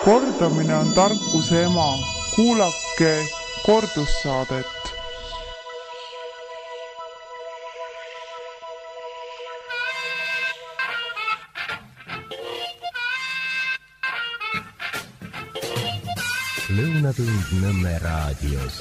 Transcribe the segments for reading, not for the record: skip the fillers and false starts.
Kordamine on tarkuse ema. Kuulake kordussaadet. Lõunatund Nõmme raadios.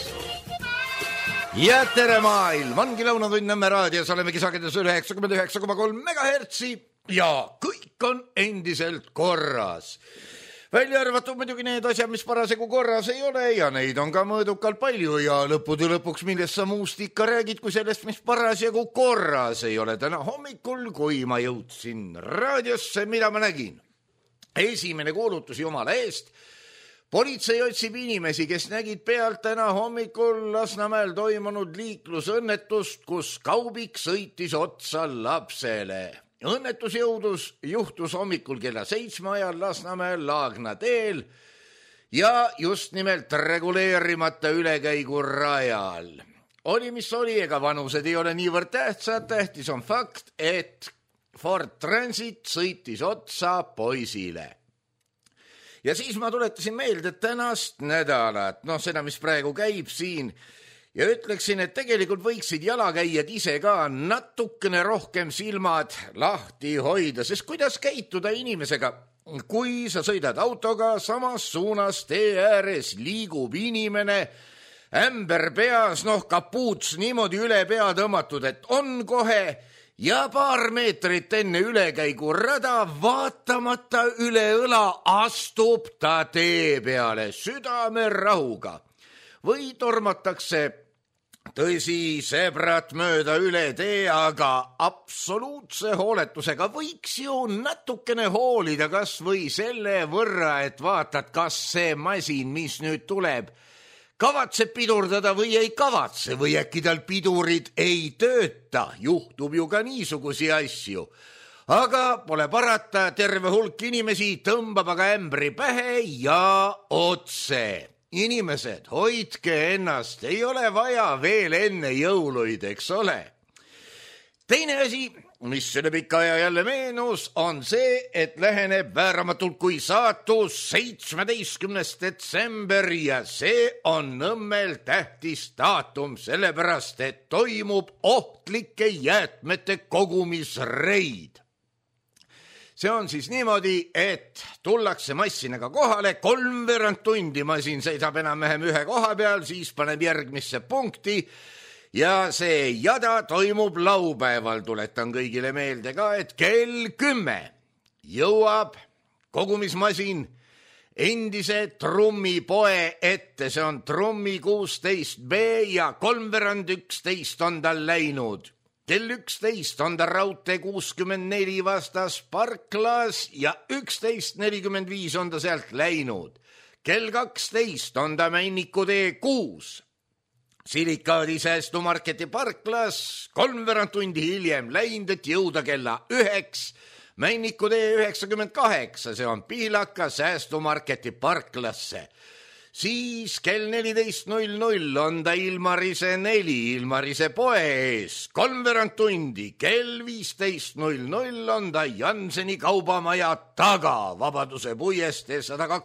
Ja tere maailm, ongi Lõunatund Nõmme raadios, olemegi sagedes 99,3 MHz ja kõik on endiselt korras. Välja arvatud muidugi need asjad, mis parasegu korras ei ole ja neid on ka mõõdukalt palju ja lõppude lõpuks millest sa muust ikka räägid, kui sellest, mis parasegu korras ei ole. Täna hommikul, kui ma jõudsin raadiosse, mida ma nägin? Esimene kuulutus Jumala eest. Politsei otsib inimesi, kes nägid pealt täna hommikul Lasnamäel toimunud liiklusõnnetust, kus kaubik sõitis otsa lapsele. Õnnetus juhtus hommikul kella 7 ajal Lasnamäel Laagna teel ja just nimelt reguleerimata ülekäigu rajal. Oli mis oli, ega vanused ei ole niivõrd tähtsad, tähtis on fakt, et Ford Transit sõitis otsa poisile. Ja siis ma tuletasin meelde tänast nädalat, seda, mis praegu käib siin, ja ütleksin, et tegelikult võiksid jalakäijad ise ka natukene rohkem silmad lahti hoida, sest kuidas käituda inimesega, kui sa sõidad autoga, samas suunas tee ääres liigub inimene, ämber peas, kapuuts niimoodi üle pea tõmmatud, et on kohe, ja paar meetrit enne ülekäigu rada, vaatamata üle õla, astub ta tee peale südamerahuga. Või tormatakse tõsi sebrat mööda üle tee, aga absoluutse hooletusega võiks ju natukene hoolida kas või selle võrra, et vaatad, kas see masin, mis nüüd tuleb, kavatseb pidurdada või ei kavatse või äkki tal pidurid ei tööta, juhtub ju ka niisugusi asju. Aga pole parata, terve hulk inimesi tõmbab aga ämbri pähe ja otse. Inimesed, hoidke ennast, ei ole vaja veel enne jõuluid, eks ole. Teine asi, mis selle pika aja jälle meenus, on see, et läheneb vääramatult kui saatus 17. detsember ja see on Nõmmel tähtis daatum, sellepärast, et toimub ohtlike jäätmete kogumisreid. See on siis niimoodi, et tullakse massinaga kohale, 3/4 tundi masin seisab enam-vähem ühe koha peal, siis paneb järgmisse punkti ja see jada toimub laupäeval. Tuletan kõigile meelde ka, et kell 10 jõuab kogumismasin endise trummipoe ette. See on trummi 16B ja 3/11 on tal läinud. Kell 11 on ta raudtee 64 vastas parklas ja 11:45 on ta sealt läinud. Kell 12 on ta Männiku tee 6. Silikaadi säästumarketi parklas 3/4 tundi hiljem läinud, et jõuda kella 9. Männiku tee 98, see on Pihlaka säästumarketi parklasse. Siis kell 14:00 on ta Ilmarise 4 Ilmarise poe ees, 3/4 tundi. Kell 15:00 on ta Janseni kaubamaja taga, Vabaduse puiestee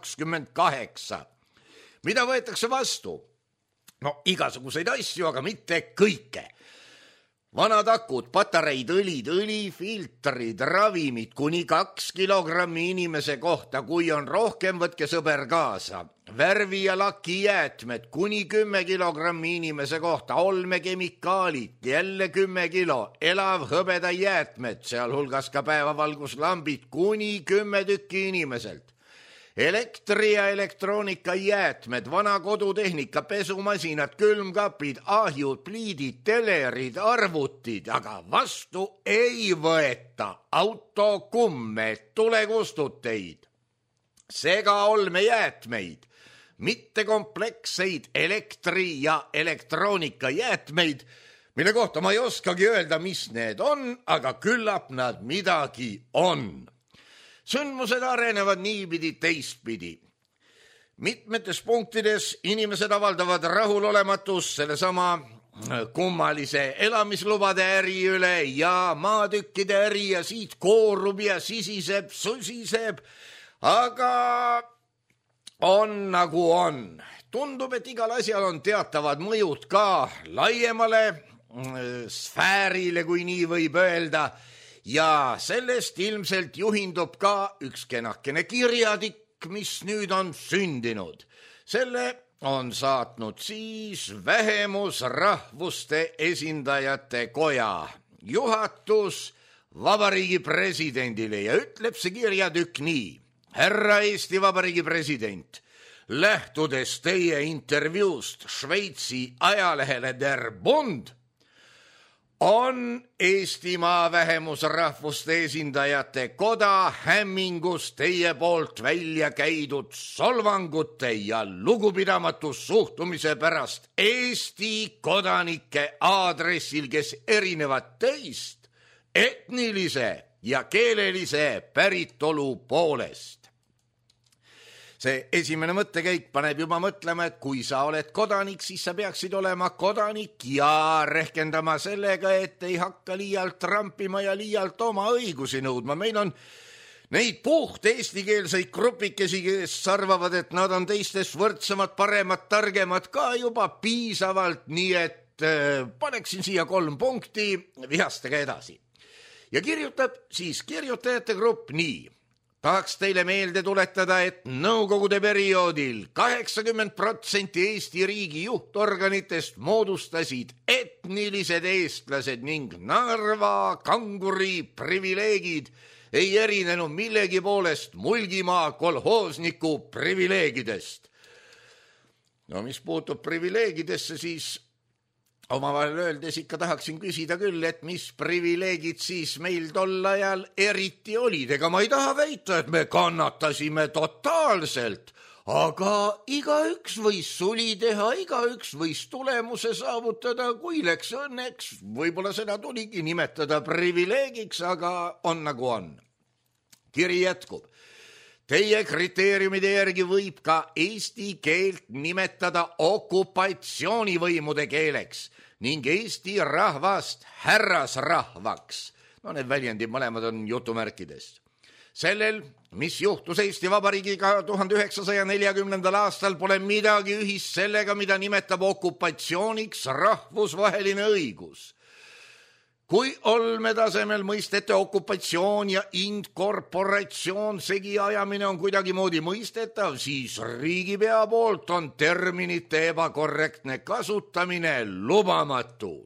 128. Mida võetakse vastu? Igasuguseid asju, aga mitte kõike. Vanad akud, patareid, õlifiltrid, ravimid kuni 2 kilogrammi inimese kohta, kui on rohkem, võtke sõber kaasa. Värvi ja laki jäätmed kuni 10 kilogrammi inimese kohta, olmekemikaalid jälle 10 kilo, elav hõbeda jäätmed, sealhulgas ka päevavalguslambid kuni 10 tükki inimeselt. Elektri- ja elektroonika jäätmed, vana kodutehnika, pesumasinad, külmkapid, ahjud, pliidid, telerid, arvutid, aga vastu ei võeta autokumme, tulekustuteid, segaolmejäätmeid, mittekompleksseid elektri- ja elektroonika jäätmeid, mille kohta ma ei oskagi öelda, mis need on, aga küllap nad midagi on. Sündmused arenevad niipidi teistpidi. Mitmetes punktides inimesed avaldavad rahulolematust sellesama kummalise elamislubade äri üle ja maatükkide äri ja siit koorub ja sisiseb, susiseb, aga on nagu on. Tundub, et igal asjal on teatavad mõjud ka laiemale sfäärile, kui nii võib öelda, ja sellest ilmselt juhindub ka üks kenakene kirjatikk, mis nüüd on sündinud. Selle on saatnud siis vähemusrahvuste esindajate koja juhatus Vabariigi presidendile ja ütleb see kirjatükk nii. Härra Eesti Vabariigi president, lähtudes teie intervjuust Šveitsi ajalehele Der Bund, on Eestimaa vähemusrahvuste esindajate koda hämmingus teie poolt välja käidud solvangute ja lugupidamatu suhtumise pärast Eesti kodanike aadressil, kes erinevad teist etnilise ja keelelise päritolu poolest. See esimene mõttekäik paneb juba mõtlema, et kui sa oled kodanik, siis sa peaksid olema kodanik ja rehkendama sellega, et ei hakka liialt trampima ja liialt oma õigusi nõudma. Meil on neid puht eestikeelseid grupikesi, kes arvavad, et nad on teistest võrdsemad, paremad, targemad ka juba piisavalt, nii et paneksin siia 3 punkti, vihastage edasi. Ja kirjutab siis kirjutajate grupp nii. Tahaks teile meelde tuletada, et nõukogude perioodil 80% Eesti riigi juhtorganitest moodustasid etnilised eestlased ning Narva kanguri privileegid ei erinenud millegi poolest Mulgimaa kolhoosniku privileegidest. No mis puutub privileegidesse, siis omavahel öeldes ikka tahaksin küsida küll, et mis privileegid siis meil tol ajal eriti olid. Ega ma ei taha väita, et me kannatasime totaalselt, aga igaüks võis suli teha, igaüks võis tulemuse saavutada, kui läks õnneks. Võib-olla seda tuligi nimetada privileegiks, aga on nagu on. Kiri jätkub. Teie kriteeriumide järgi võib ka eesti keelt nimetada okupatsioonivõimude keeleks ning Eesti rahvast härrasrahvaks. No need väljendid mõlemad on jutumärkidest. Sellel, mis juhtus Eesti Vabariigiga 1940. aastal, pole midagi ühist sellega, mida nimetab okupatsiooniks rahvusvaheline õigus. Kui olmetasemel mõistete okupatsioon ja inkorporatsioon segi ajamine on kuidagimoodi mõistetav, siis riigipea poolt on terminite ebakorrektne kasutamine lubamatu.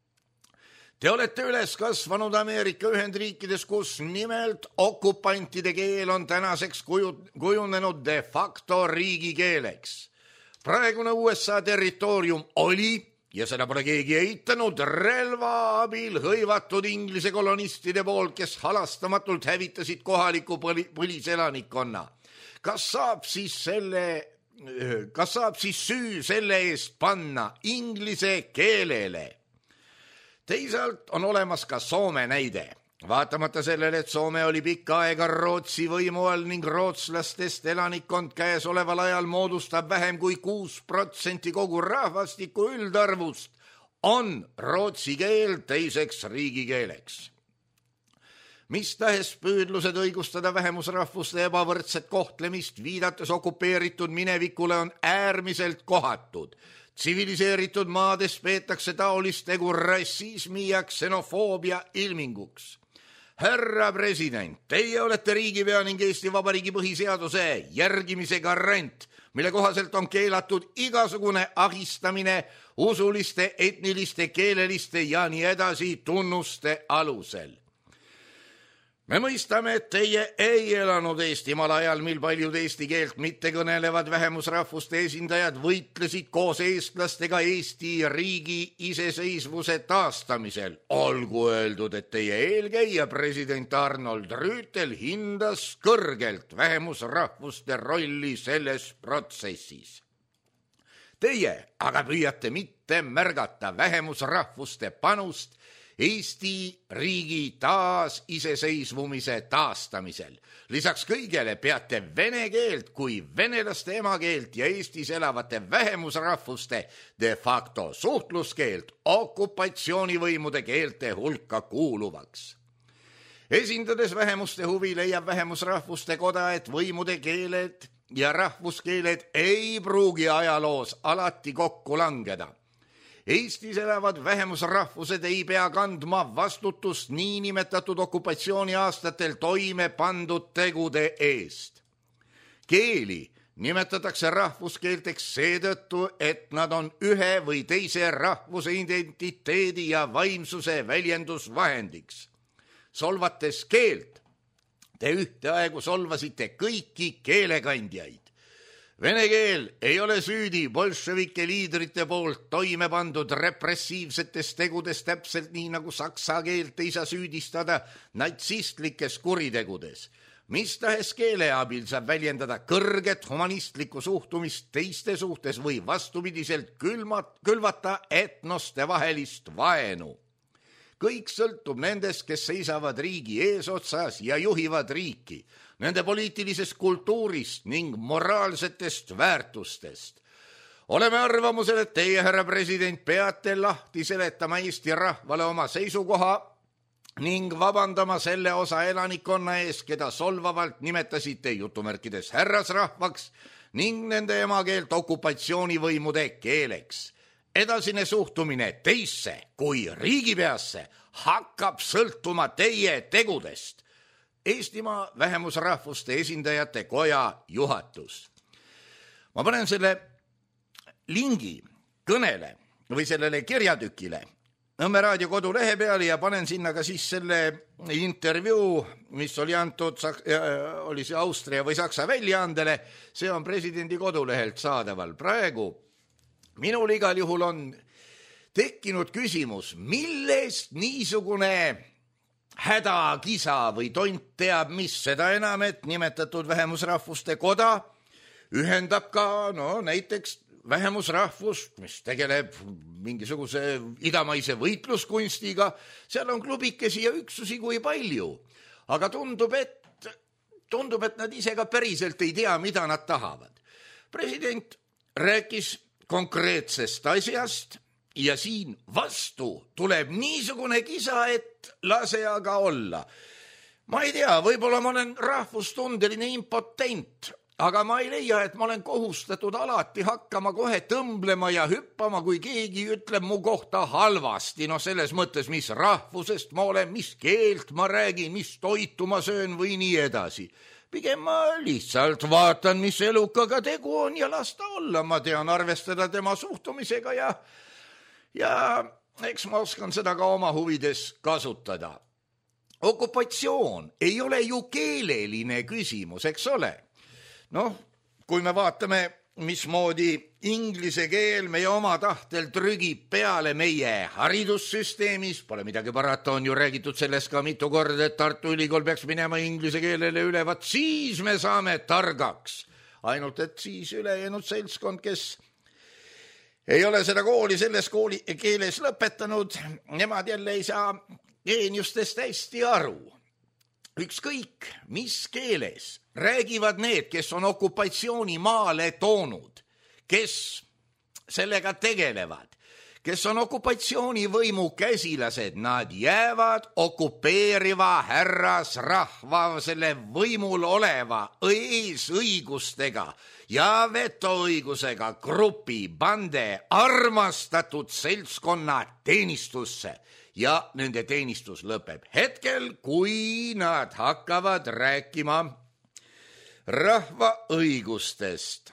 Te olete üles kasvanud Ameerika Ühendriikides, kus nimelt okupantide keel on tänaseks kujunenud de facto riigikeeleks. Praegune USA territoorium oli, ja seda pole keegi eitanud, relva abil hõivatud Inglise kolonistide poolt, kes halastamatult hävitasid kohaliku põliselanikkonna. Kas saab siis süü selle eest panna inglise keelele? Teisalt on olemas ka Soome näide. Vaatamata sellele, et Soome oli pikka aega Rootsi võimu all ning rootslastest elanikkond käesoleval ajal moodustab vähem kui 6% kogu rahvastiku üldarvust, on rootsi keel teiseks riigikeeleks. Mis tahes püüdlused õigustada vähemusrahvuste ebavõrdset kohtlemist viidates okupeeritud minevikule on äärmiselt kohatud. Tsiviliseeritud maades peetakse taolist tegu rassismi ja ksenofoobia ilminguks. Härra president, teie olete riigipea ning Eesti Vabariigi põhiseaduse järgimise garant, mille kohaselt on keelatud igasugune ahistamine usuliste, etniliste, keeleliste ja nii edasi tunnuste alusel. Me mõistame, et teie ei elanud Eestimaal ajal, mil paljud eesti keelt mitte kõnelevad vähemusrahvuste esindajad võitlesid koos eestlastega Eesti riigi iseseisvuse taastamisel. Olgu öeldud, et teie eelkäija president Arnold Rüütel hindas kõrgelt vähemusrahvuste rolli selles protsessis. Teie aga püüate mitte märgata vähemusrahvuste panust Eesti riigi taasiseseisvumise taastamisel. Lisaks kõigele peate vene keelt kui venelaste emakeelt ja Eestis elavate vähemusrahvuste de facto suhtluskeelt okupatsioonivõimude keelte hulka kuuluvaks. Esindades vähemuste huvi leiab vähemusrahvuste koda, et võimude keeled ja rahvuskeeled ei pruugi ajaloos alati kokku langeda. Eestis elavad vähemusrahvused ei pea kandma vastutust niinimetatud okupatsiooni aastatel toime pandud tegude eest. Keeli nimetatakse rahvuskeelteks seetõttu, et nad on ühe või teise rahvuse identiteedi ja vaimsuse väljendusvahendiks. Solvates keelt, te ühteaegu solvasite kõiki keelekandjaid. Vene keel ei ole süüdi bolševike liidrite poolt toime pandud repressiivsetes tegudes täpselt nii nagu saksa keelt ei saa süüdistada natsistlikes kuritegudes. Mis tahes keele abil saab väljendada kõrget humanistlikku suhtumist teiste suhtes või vastupidiselt külvata etnoste vahelist vaenu. Kõik sõltub nendest, kes seisavad riigi eesotsas ja juhivad riiki, nende poliitilisest kultuurist ning moraalsetest väärtustest. Oleme arvamusel, et teie, härra president, peate lahti seletama Eesti rahvale oma seisukoha ning vabandama selle osa elanikkonna ees, keda solvavalt nimetasite jutumärkides härrasrahvaks ning nende emakeelt okupatsioonivõimude keeleks. Edasine suhtumine teisse kui riigipeasse hakkab sõltuma teie tegudest. Eestimaa vähemusrahvuste esindajate koja juhatus. Ma panen selle lingi kõnele või sellele kirjatükile Nõmme raadio kodulehe peale ja panen sinna ka siis selle intervjuu, mis oli antud, oli see Austria või Saksa väljaandele. See on presidendi kodulehelt saadaval. Praegu minul igal juhul on tekkinud küsimus, millest niisugune hädakisa või tont teab mis, seda enam, et nimetatud vähemusrahvuste koda ühendab ka näiteks vähemusrahvust, mis tegeleb mingisuguse idamaise võitluskunstiga. Seal on klubikesi ja üksusi kui palju, aga tundub, et nad ise ka päriselt ei tea, mida nad tahavad. President rääkis konkreetsest asjast ja siin vastu tuleb niisugune kisa, et lase aga olla. Ma ei tea, võib-olla ma olen rahvustundeline impotent, aga ma ei leia, et ma olen kohustatud alati hakkama kohe tõmblema ja hüppama, kui keegi ütleb mu kohta halvasti. Selles mõttes, mis rahvusest ma olen, mis keelt ma räägin, mis toitu ma söön või nii edasi. Pigem ma lihtsalt vaatan, mis elukaga tegu on ja las ta olla. Ma tean arvestada tema suhtumisega ja eks ma oskan seda ka oma huvides kasutada. Okupatsioon ei ole ju keeleline küsimus, eks ole? Kui me vaatame, mismoodi inglise keel meie oma tahtel trügib peale meie haridussüsteemis, pole midagi parata, on ju räägitud sellest ka mitu korda, et Tartu Ülikool peaks minema inglise keelele üle, vaat siis me saame targaks. Ainult, et siis ülejäänud seltskond, kes ei ole seda kooli selles keeles lõpetanud, nemad jälle ei saa geeniustest hästi aru. Ükskõik, mis keeles räägivad need, kes on okupatsiooni maale toonud, kes sellega tegelevad, kes on okupatsioonivõimu käsilased, nad jäävad okupeeriva härrasrahva selle võimul oleva eesõigustega ja vetoõigusega grupi bande armastatud seltskonna teenistusse. Ja nende teenistus lõpeb hetkel, kui nad hakkavad rääkima rahva õigustest.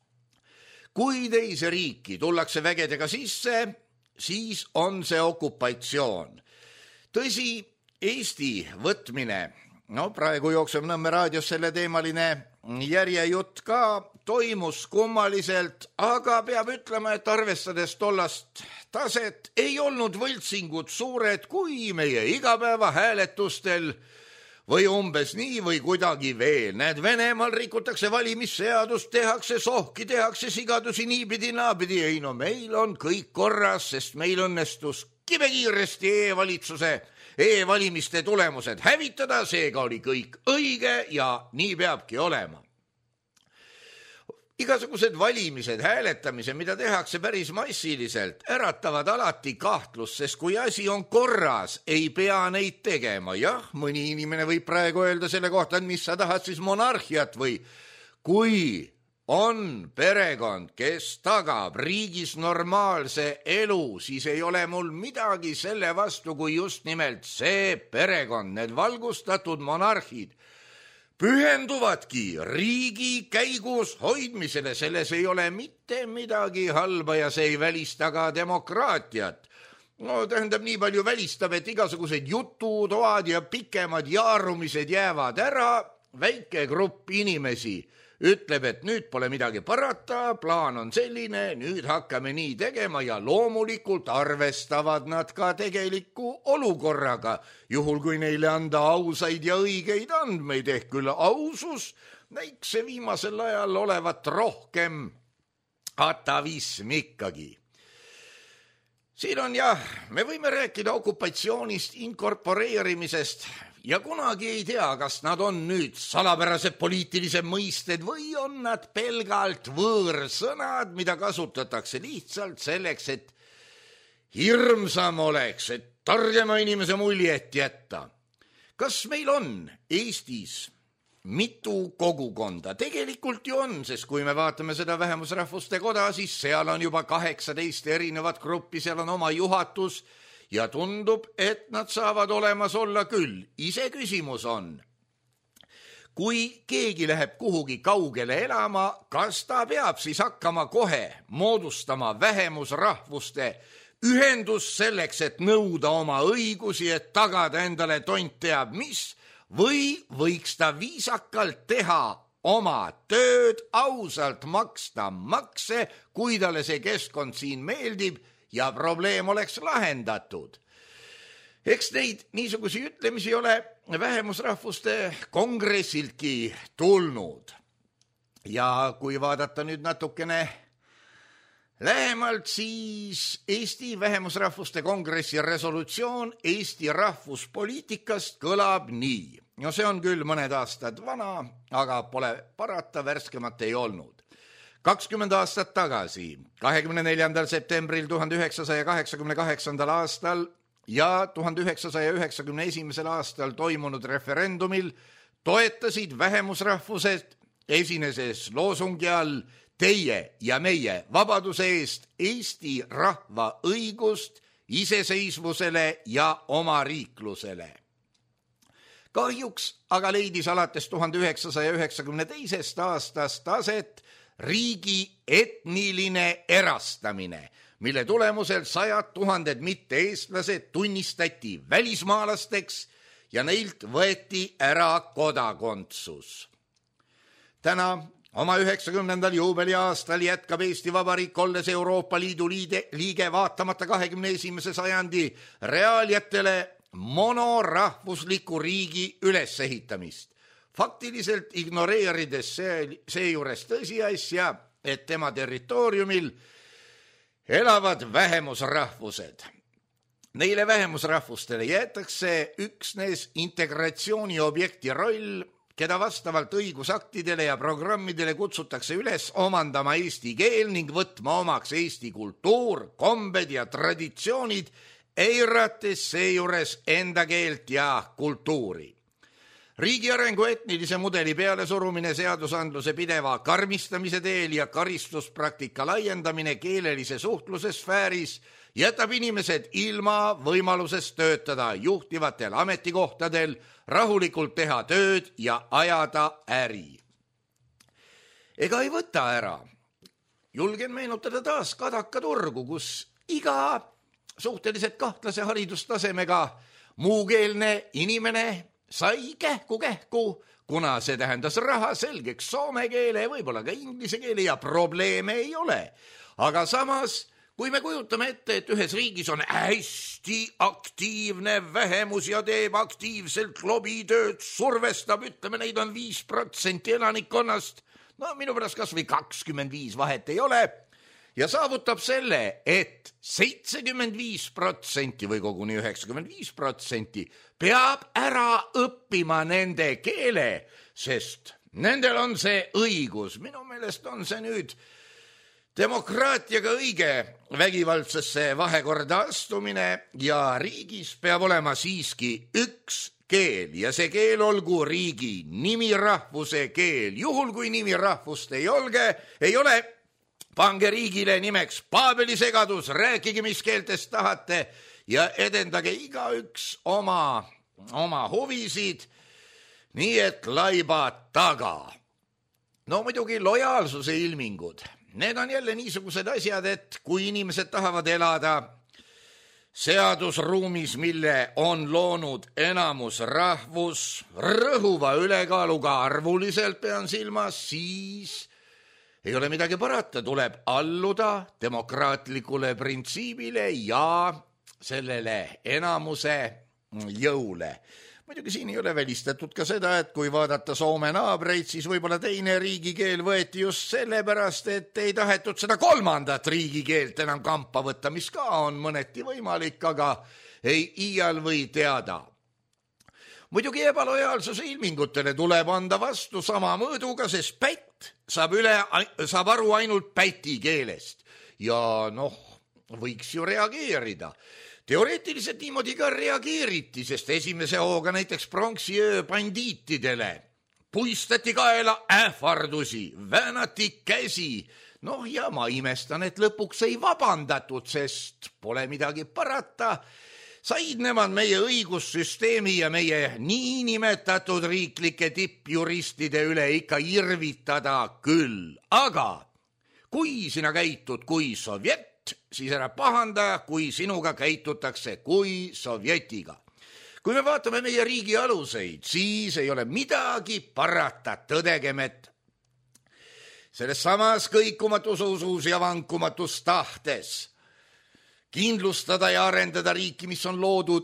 Kui teise riiki tullakse vägedega sisse, siis on see okupatsioon. Tõsi, Eesti võtmine, praegu jookseb Nõmme raadios selle teemaline järjejutt ka, toimus kummaliselt, aga peab ütlema, et arvestades tollast taset ei olnud võltsingud suured kui meie igapäeva hääletustel või umbes nii või kuidagi veel. Näed, Venemaal rikutakse valimisseadust, tehakse sohki, tehakse sigadusi niipidi naapidi. Ei, meil on kõik korras, sest meil õnnestus kibekiiresti e-valimiste tulemused hävitada, seega oli kõik õige ja nii peabki olema. Igasugused valimised, hääletamise, mida tehakse päris massiliselt, äratavad alati kahtlust, sest kui asi on korras, ei pea neid tegema. Jah, mõni inimene võib praegu öelda selle kohta, et mis sa tahad siis monarhiat või kui on perekond, kes tagab riigis normaalse elu, siis ei ole mul midagi selle vastu, kui just nimelt see perekond, need valgustatud monarhid, pühenduvadki riigi käigus hoidmisele, selles ei ole mitte midagi halba ja see ei välista ka demokraatiat. No tähendab, nii palju välistab, et igasugused jututoad ja pikemad jaarumised jäävad ära, väike grupp inimesi ütleb, et nüüd pole midagi parata, plaan on selline, nüüd hakkame nii tegema ja loomulikult arvestavad nad ka tegeliku olukorraga, juhul kui neile anda ausaid ja õigeid andmeid, ehk küll ausus näiks see viimasel ajal olevat rohkem atavism ikkagi. Siin on me võime rääkida okupatsioonist, inkorporeerimisest, ja kunagi ei tea, kas nad on nüüd salapärased poliitilised mõisted või on nad pelgalt võõrsõnad, mida kasutatakse lihtsalt selleks, et hirmsam oleks, et targema inimese muljet jätta. Kas meil on Eestis mitu kogukonda? Tegelikult ju on, sest kui me vaatame seda vähemusrahvuste koda, siis seal on juba 18 erinevat gruppi, seal on oma juhatus ja tundub, et nad saavad olemas olla küll. Iseküsimus on, kui keegi läheb kuhugi kaugele elama, kas ta peab siis hakkama kohe moodustama vähemusrahvuste ühendus selleks, et nõuda oma õigusi, et tagada endale tont teab mis, või võiks ta viisakalt teha oma tööd, ausalt maksta makse, kui talle see keskkond siin meeldib ja probleem oleks lahendatud. Eks neid niisugusi ütlemisi ole vähemusrahvuste kongressiiltki tulnud. Ja kui vaadata nüüd natukene lähemalt, siis Eesti vähemusrahvuste kongressi resolutsioon Eesti rahvuspoliitikast kõlab nii. No see on küll mõned aastad vana, aga pole parata, värskemat ei olnud. 20 aastat tagasi, 24. septembril 1988. aastal ja 1991. aastal toimunud referendumil toetasid vähemusrahvused esineses loosungi all teie ja meie vabaduse eest Eesti rahva õigust iseseisvusele ja omariiklusele. Kahjuks aga leidis alates 1992. aastast aset riigi etniline erastamine, mille tulemusel 100 000 mitte-eestlased tunnistati välismaalasteks ja neilt võeti ära kodakondsus. Täna oma 90. juubeliaastal jätkab Eesti Vabariik, olles Euroopa Liidu liige vaatamata 21. sajandi reaaliatele monorahvusliku riigi ülesehitamist, faktiliselt ignoreerides seejuures tõsiasja, et tema territooriumil elavad vähemusrahvused. Neile vähemusrahvustele jäetakse üksnes integratsiooni objekti roll, keda vastavalt õigusaktidele ja programmidele kutsutakse üles omandama eesti keel ning võtma omaks Eesti kultuur, kombed ja traditsioonid, eirates seejuures enda keelt ja kultuuri. Riigi arengu etnilise mudeli pealesurumine, seadusandluse pideva karmistamise teel ja karistuspraktika laiendamine keelelise suhtluse sfääris jätab inimesed ilma võimalusest töötada juhtivatel ametikohtadel, rahulikult teha tööd ja ajada äri. Ega ei võta ära. Julgen meenutada taas Kadakaturgu, kus iga suhteliselt kahtlase haridustasemega muukeelne inimene sai kähku, kuna see tähendas raha selgeks soome keele, võib-olla ka inglise keele ja probleeme ei ole. Aga samas, kui me kujutame ette, et ühes riigis on hästi aktiivne vähemus ja teeb aktiivselt lobitööd, survestab, ütleme, neid on 5% elanikkonnast, no minu pärast kas või 25 vahet ei ole, ja saavutab selle, et 75% või koguni 95% peab ära õppima nende keele, sest nendel on see õigus. Minu meelest on see nüüd demokraatiaga õige vägivaldsesse vahekorda astumine ja riigis peab olema siiski üks keel ja see keel olgu riigi nimi rahvuse keel. Juhul kui nimi rahvust ei ole, pange riigile nimeks Paabeli segadus, rääkige mis keeltest tahate ja edendage igaüks oma huvisid, nii et laibad taga. No muidugi lojaalsuse ilmingud. Need on jälle niisugused asjad, et kui inimesed tahavad elada seadusruumis, mille on loonud enamus rahvus, rõhuva ülekaaluga arvuliselt pean silmas, siis ei ole midagi parata, tuleb alluda demokraatlikule printsiibile ja sellele enamuse jõule. Muidugi siin ei ole välistatud ka seda, et kui vaadata Soome naabreid, siis võib-olla teine riigikeel võeti just sellepärast, et ei tahetud seda kolmandat riigikeelt enam kampa võtta, mis ka on mõneti võimalik, aga ei iial või teada. Muidugi ebalojaalsuse ilmingutele tuleb anda vastu sama mõõduga, sest pätt saab aru ainult päti keelest ja võiks ju reageerida. Teoreetiliselt niimoodi ka reageeriti, sest esimese hooga näiteks pronksiöö bandiitidele puistati kaela ähvardusi, väänati käsi. Ja ma imestan, et lõpuks ei vabandatud, sest pole midagi parata. Said nemad meie õigussüsteemi ja meie niinimetatud riiklike tippjuristide üle ikka irvitada küll. Aga kui sina käitud kui sovjet, siis ära pahanda, kui sinuga käitutakse kui sovjetiga. Kui me vaatame meie riigi aluseid, siis ei ole midagi parata, tõdegem, et selles samas kõikumatus usus ja vankumatus tahtes kindlustada ja arendada riiki, mis on loodud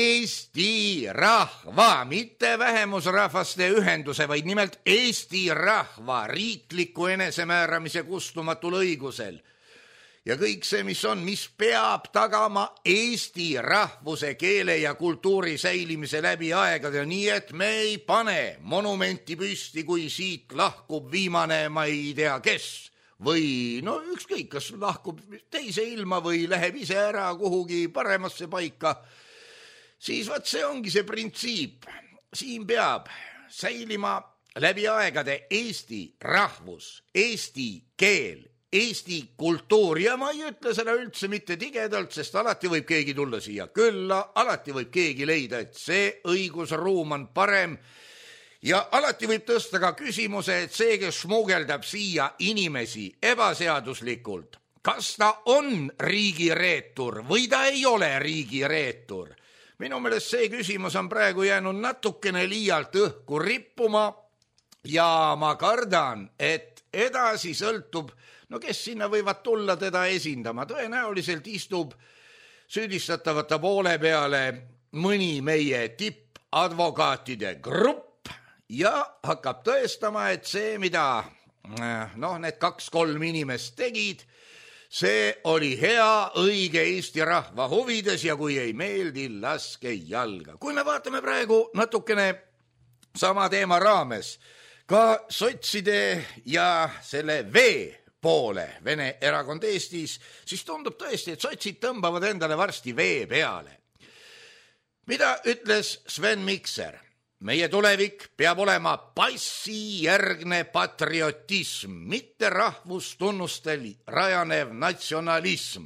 Eesti rahva, mitte vähemusrahvaste ühenduse, vaid nimelt Eesti rahva riikliku enesemääramise kustumatul õigusel. Ja kõik see, mis peab tagama Eesti rahvuse, keele ja kultuuri säilimise läbi aegade, nii et me ei pane monumenti püsti, kui siit lahkub viimane, ma ei tea kes, või ükskõik, kas lahkub teise ilma või läheb ise ära kuhugi paremasse paika, siis see ongi see printsiip. Siin peab säilima läbi aegade Eesti rahvus, Eesti keel, Eesti kultuur ja ma ei ütle seda üldse mitte tigedalt, sest alati võib keegi tulla siia külla, alati võib keegi leida, et see õigusruum on parem ja alati võib tõsta ka küsimuse, et see, kes smugeldab siia inimesi ebaseaduslikult, kas ta on riigireetur või ta ei ole riigireetur. Minu meelest see küsimus on praegu jäänud natukene liialt õhku rippuma ja ma kardan, et edasi sõltub, kes sinna võivad tulla teda esindama. Tõenäoliselt istub süüdistatavate poole peale mõni meie tippadvokaatide grupp ja hakkab tõestama, et see, mida need 2-3 inimest tegid, see oli hea, õige Eesti rahva huvides ja kui ei meeldi, laske jalga. Kui me vaatame praegu natukene sama teema raames, ka sotside ja selle poole, Vene erakond Eestis, siis tundub tõesti, et sotsid tõmbavad endale varsti vee peale. Mida ütles Sven Mikser? Meie tulevik peab olema passijärgne patriotism, mitte rahvustunnustel rajanev natsionalism.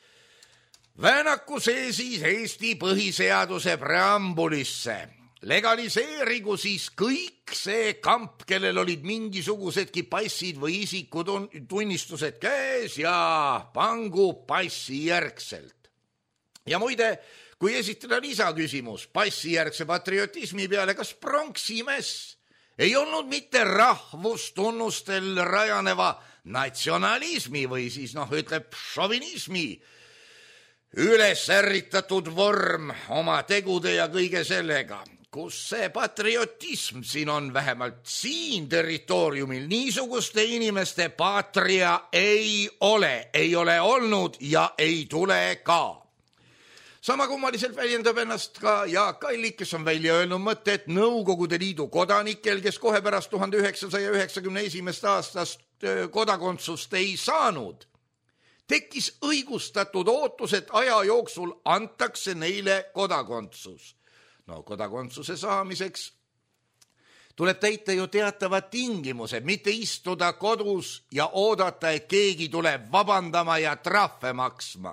Väänaku see siis Eesti põhiseaduse preambulisse. Legaliseerigu siis kõik see kamp, kellel olid mingisugusedki passid või isikutunnistused käes ja pangu passijärgselt. Ja muide, kui esitada lisaküsimus passijärgse patriotismi peale, kas pronksimäss ei olnud mitte rahvustunnustel rajaneva natsionalismi või siis ütleb šovinismi üles ärritatud vorm oma tegude ja kõige sellega, kus see patriotism siin on, vähemalt siin territooriumil niisuguste inimeste patria ei ole olnud ja ei tule ka. Sama kummaliselt väljendab ennast ka Jaak Allik, kes on välja öelnud mõtte, et Nõukogude Liidu kodanikel, kes kohe pärast 1991. aastast kodakondsust ei saanud, tekkis õigustatud ootus, et aja jooksul antakse neile kodakondsus. No kodakondsuse saamiseks tuleb täita ju teatavad tingimused, mitte istuda kodus ja oodata, et keegi tuleb vabandama ja trahve maksma.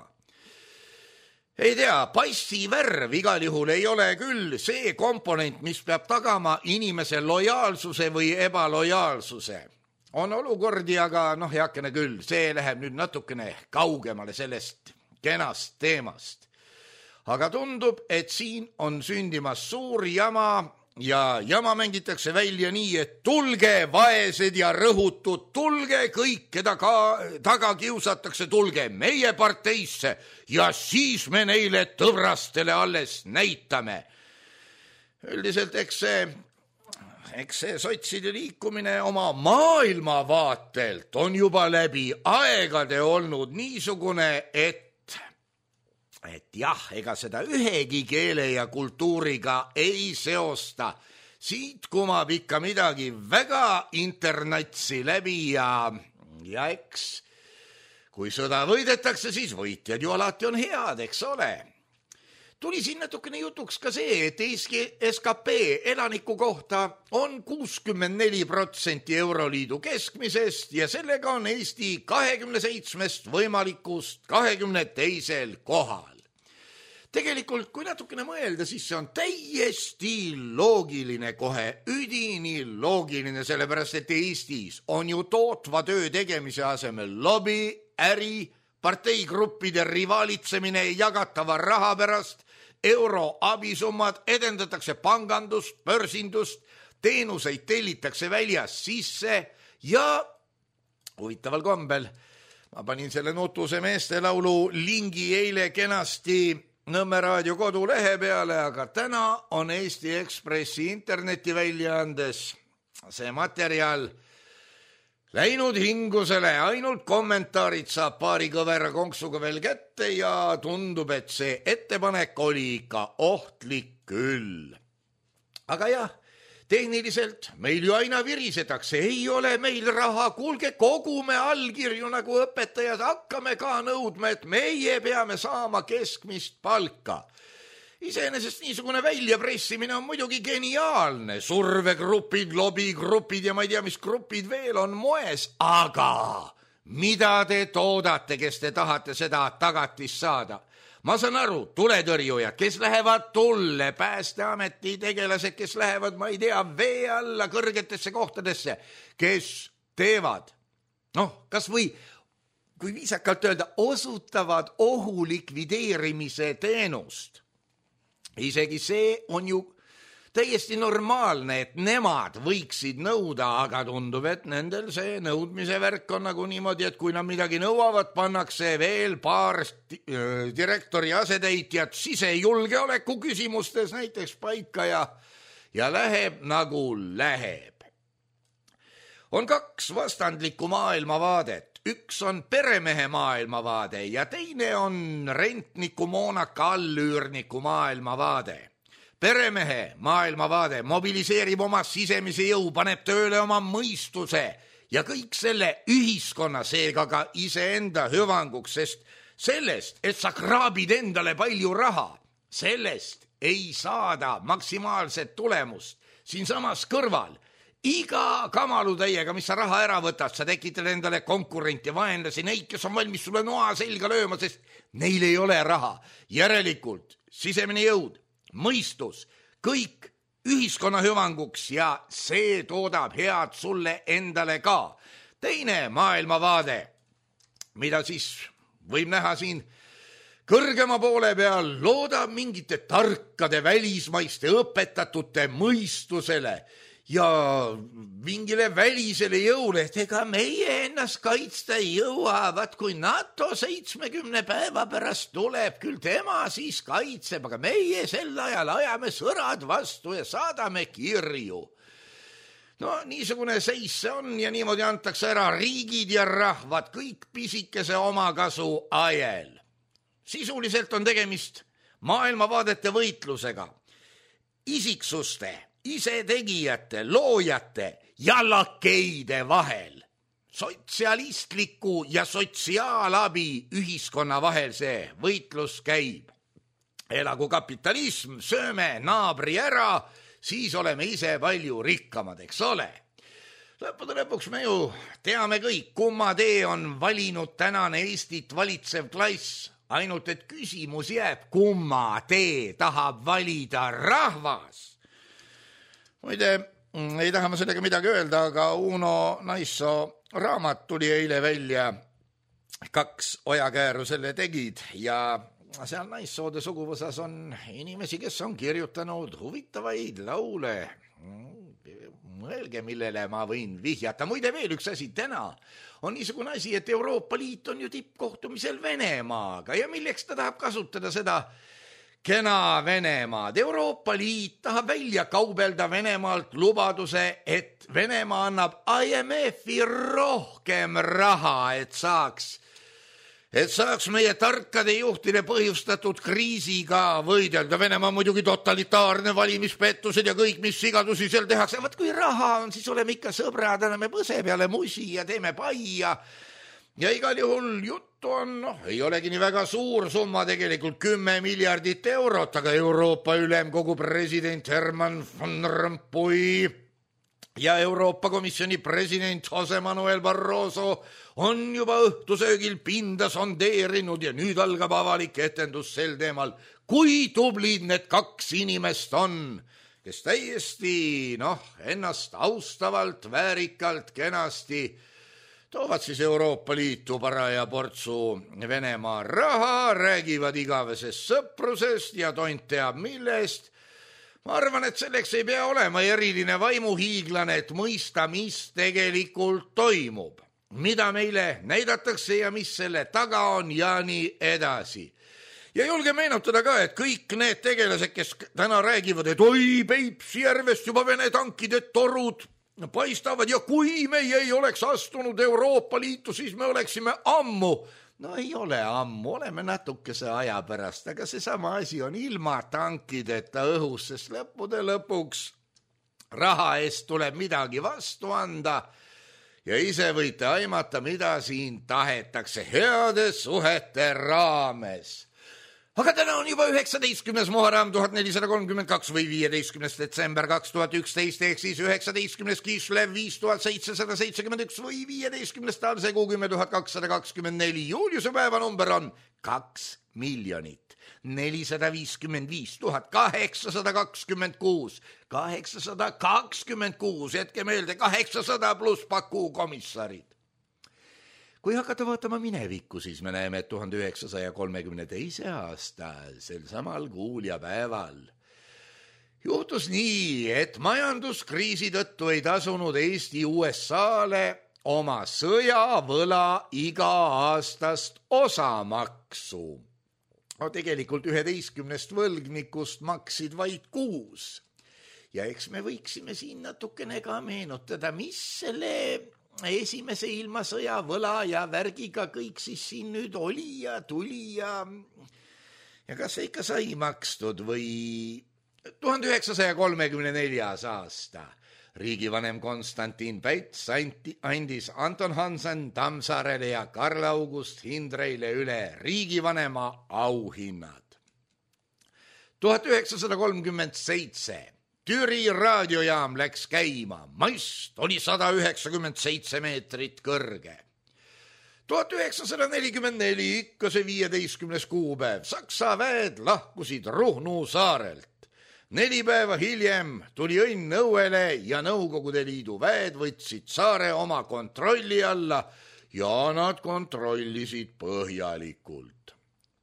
Ei tea, passi värv igal juhul ei ole küll see komponent, mis peab tagama inimese lojaalsuse või ebalojaalsuse. On olukordi, aga heakene küll, see läheb nüüd natukene kaugemale sellest kenast teemast. Aga tundub, et siin on sündimas suur jama ja jama mängitakse välja nii, et tulge vaesed ja rõhutud, tulge kõik, keda taga kiusatakse, tulge meie parteisse ja siis me neile tõbrastele alles näitame. Üldiselt eks see sotside liikumine oma maailmavaatelt on juba läbi aegade olnud niisugune, et jah, ega seda ühegi keele ja kultuuriga ei seosta. Siit kumab ikka midagi väga internatsi läbi ja eks kui sõda võidetakse, siis võitjad ju alati on head, eks ole. Tuli siin natukene jutuks ka see, et Eesti SKP elaniku kohta on 64% Euroliidu keskmisest ja sellega on Eesti 27 võimalikust 22. kohal. Tegelikult, kui natukene mõelda, siis see on täiesti loogiline kohe, üdini loogiline, sellepärast et Eestis on ju tootva töö tegemise asemel lobi, äri, parteigruppide rivaalitsemine jagatava raha pärast, euroabisummad, edendatakse pangandust, börsindust, teenuseid tellitakse väljas sisse ja huvitaval kombel, ma panin selle nutuse meestelaulu lingi eile kenasti Nõmme raadio kodulehe peale, aga täna on Eesti Ekspressi internetiväljaandes see materjal läinud hingusele, ainult kommentaarid saab paari kõvera konksuga veel kätte ja tundub, et see ettepanek oli ikka ohtlik küll. Aga jah, tehniliselt meil ju aina virisetakse, ei ole meil raha, kuulge, kogume allkirju nagu õpetajad, hakkame ka nõudma, et meie peame saama keskmist palka. Iseenesest niisugune väljapressimine on muidugi geniaalne, survegrupid, lobigrupid ja ma ei tea, mis grupid veel on moes, aga mida te toodate, kes te tahate seda tagatist saada? Ma saan aru, tuletõrjujad, kes lähevad tulle, Päästeameti tegelased, kes lähevad, ma ei tea, vee alla kõrgetesse kohtadesse, kes teevad, kas või, kui viisakalt öelda, osutavad ohu likvideerimise teenust. Isegi see on ju täiesti normaalne, et nemad võiksid nõuda, aga tundub, et nendel see nõudmise värk on nagu niimoodi, et kui nad midagi nõuavad, pannakse veel paar direktori asetäitjat sisejulgeoleku küsimustes näiteks paika ja läheb nagu läheb. On kaks vastandlikku maailmavaadet. Üks on peremehe maailmavaade ja teine on rentniku moonaka allüürniku maailmavaade. Peremehe maailmavaade mobiliseerib oma sisemise jõu, paneb tööle oma mõistuse ja kõik selle ühiskonna, seega ka iseenda hüvanguks, sest sellest, et sa kraabid endale palju raha, sellest ei saada maksimaalset tulemust. Siinsamas kõrval iga kamalutäiega, mis sa raha ära võtad, sa tekitad endale konkurenti, vaenlasi, neid, kes on valmis sulle noa selga lööma, sest neil ei ole raha. Järelikult sisemine jõud, mõistus, kõik ühiskonna hüvanguks ja see toodab head sulle endale ka. Teine maailmavaade, mida siis võib näha siin kõrgema poole peal, loodab mingite tarkade välismaiste õpetatute mõistusele ja mingile välisele jõule, et ega meie ennast kaitsta ei jõua, vaat kui NATO 70 päeva pärast tuleb, küll tema siis kaitseb, aga meie sel ajal ajame sõrad vastu ja saadame kirju. No niisugune seis see on ja niimoodi antakse ära riigid ja rahvad kõik pisikese omakasu ajel. Sisuliselt on tegemist maailmavaadete võitlusega, isiksuste, isetegijate, loojate ja lakeide vahel. Sotsialistliku ja sotsiaalabi ühiskonna vahel see võitlus käib. elagu kapitalism, sööme naabri ära, siis oleme ise palju rikkamad, eks ole. Lõppude lõpuks me ju teame kõik, kumma tee on valinud tänane Eestit valitsev klass. Ainult et küsimus jääb, kumma tee tahab valida rahvas. Muide, ei taha ma sellega midagi öelda, aga Uno Naissoo raamat tuli eile välja. 2 Ojakääru selle tegid ja seal Naissoode suguvõsas on inimesi, kes on kirjutanud huvitavaid laule. Mõelge, millele ma võin vihjata. Muide veel üks asi, täna on niisugune asi, et Euroopa Liit on ju tippkohtumisel Venemaaga ja milleks ta tahab kasutada seda kena Venemaad. Euroopa Liit tahab välja kaubelda Venemaalt lubaduse, et Venemaa annab IMF-i rohkem raha, et saaks meie tarkade juhtide põhjustatud kriisiga võidelda. Venemaa muidugi totalitaarne, valimispettused ja kõik, mis sigadusi seal tehakse. Vaat kui raha on, siis oleme ikka sõbrad, anname põse peale musi ja teeme paia. Ja igal juhul juttu on, ei olegi nii väga suur summa, tegelikult 10 miljardit eurot, aga Euroopa Ülemkogu president Herman Van Rompuy ja Euroopa Komisjoni president Jose Manuel Barroso on juba õhtusöögil pinda sondeerinud ja nüüd algab avalik etendus sel teemal, kui tublid need 2 inimest on, kes täiesti, ennast austavalt, väärikalt, kenasti toovad siis Euroopa Liitu paraja portsu Venemaa raha, räägivad igavesest sõprusest ja tont teab millest. Ma arvan, et selleks ei pea olema eriline vaimuhiiglane, et mõista, mis tegelikult toimub, mida meile näidatakse ja mis selle taga on ja nii edasi. Ja julge meenutada ka, et kõik need tegelased, kes täna räägivad, et oi, Peipsi järvest juba Vene tankide torud paistavad ja kui meie ei oleks astunud Euroopa Liitu, siis me oleksime ammu. No ei ole ammu, oleme natukese aja pärast, aga seesama asi on ilma tankideta õhus, sest lõppude lõpuks raha eest tuleb midagi vastu anda ja ise võite aimata, mida siin tahetakse heade suhete raames. Aga täna on juba 19. Muharram 1432 või 15. detsember 2011 ehk siis 19. Kislev 5771 või 15. Talsegu 10224. Juuliuse päevanumber on 2 455 826. 826, jätke meelde, 800 pluss pakuukomissarid. Kui hakata vaatama minevikku, siis me näeme, et 1932. aasta sel samal kuul ja päeval juhtus nii, et majanduskriisi tõttu ei tasunud Eesti USA-le oma sõjavõla iga-aastast osamaksu. Tegelikult 11 võlgnikust maksid vaid 6. Ja eks me võiksime siin natukene ka meenutada, mis selle esimese ilmasõja võla ja värgiga kõik siis siin nüüd oli ja tuli ja kas see ikka sai makstud või 1934. aasta riigivanem Konstantin Päts andis Anton Hansen Tammsaarele ja Karl August Hindreile üle riigivanema auhinnad. 1937 Türi raadiojaam läks käima, maist oli 197 meetrit kõrge. 1944 ikka see 15. kuupäev, Saksa väed lahkusid Ruhnu saarelt. 4 päeva hiljem tuli õnn õuele ja Nõukogude Liidu väed võtsid saare oma kontrolli alla ja nad kontrollisid põhjalikult.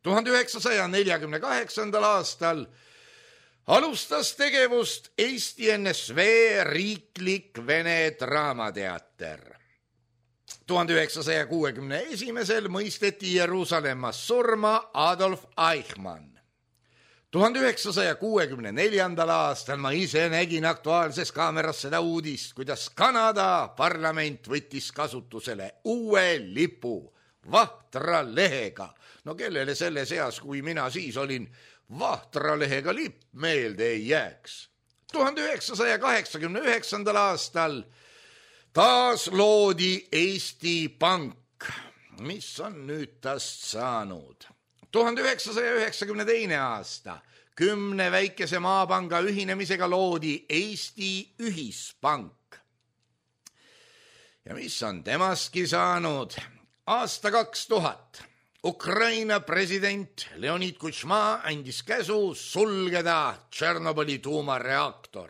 1948. aastal alustas tegevust Eesti NSV riiklik Vene draamateater. 1961. mõisteti Jeruusalemmas surma Adolf Eichmann. 1964. aastal ma ise nägin Aktuaalses Kaameras seda uudist, kuidas Kanada parlament võttis kasutusele uue lipu vahtra lehega. No kellele selle seas, kui mina siis olin, vahtra lehega lipp meelde ei jääks. 1989. aastal taas loodi Eesti Pank. Mis on nüüd tast saanud? 1992. aasta 10 väikese maapanga ühinemisega loodi Eesti Ühispank. Ja mis on temastki saanud? Aasta 2000. Ukraina president Leonid Kuchma andis käsu sulgeda Tšernobõli tuumareaktor.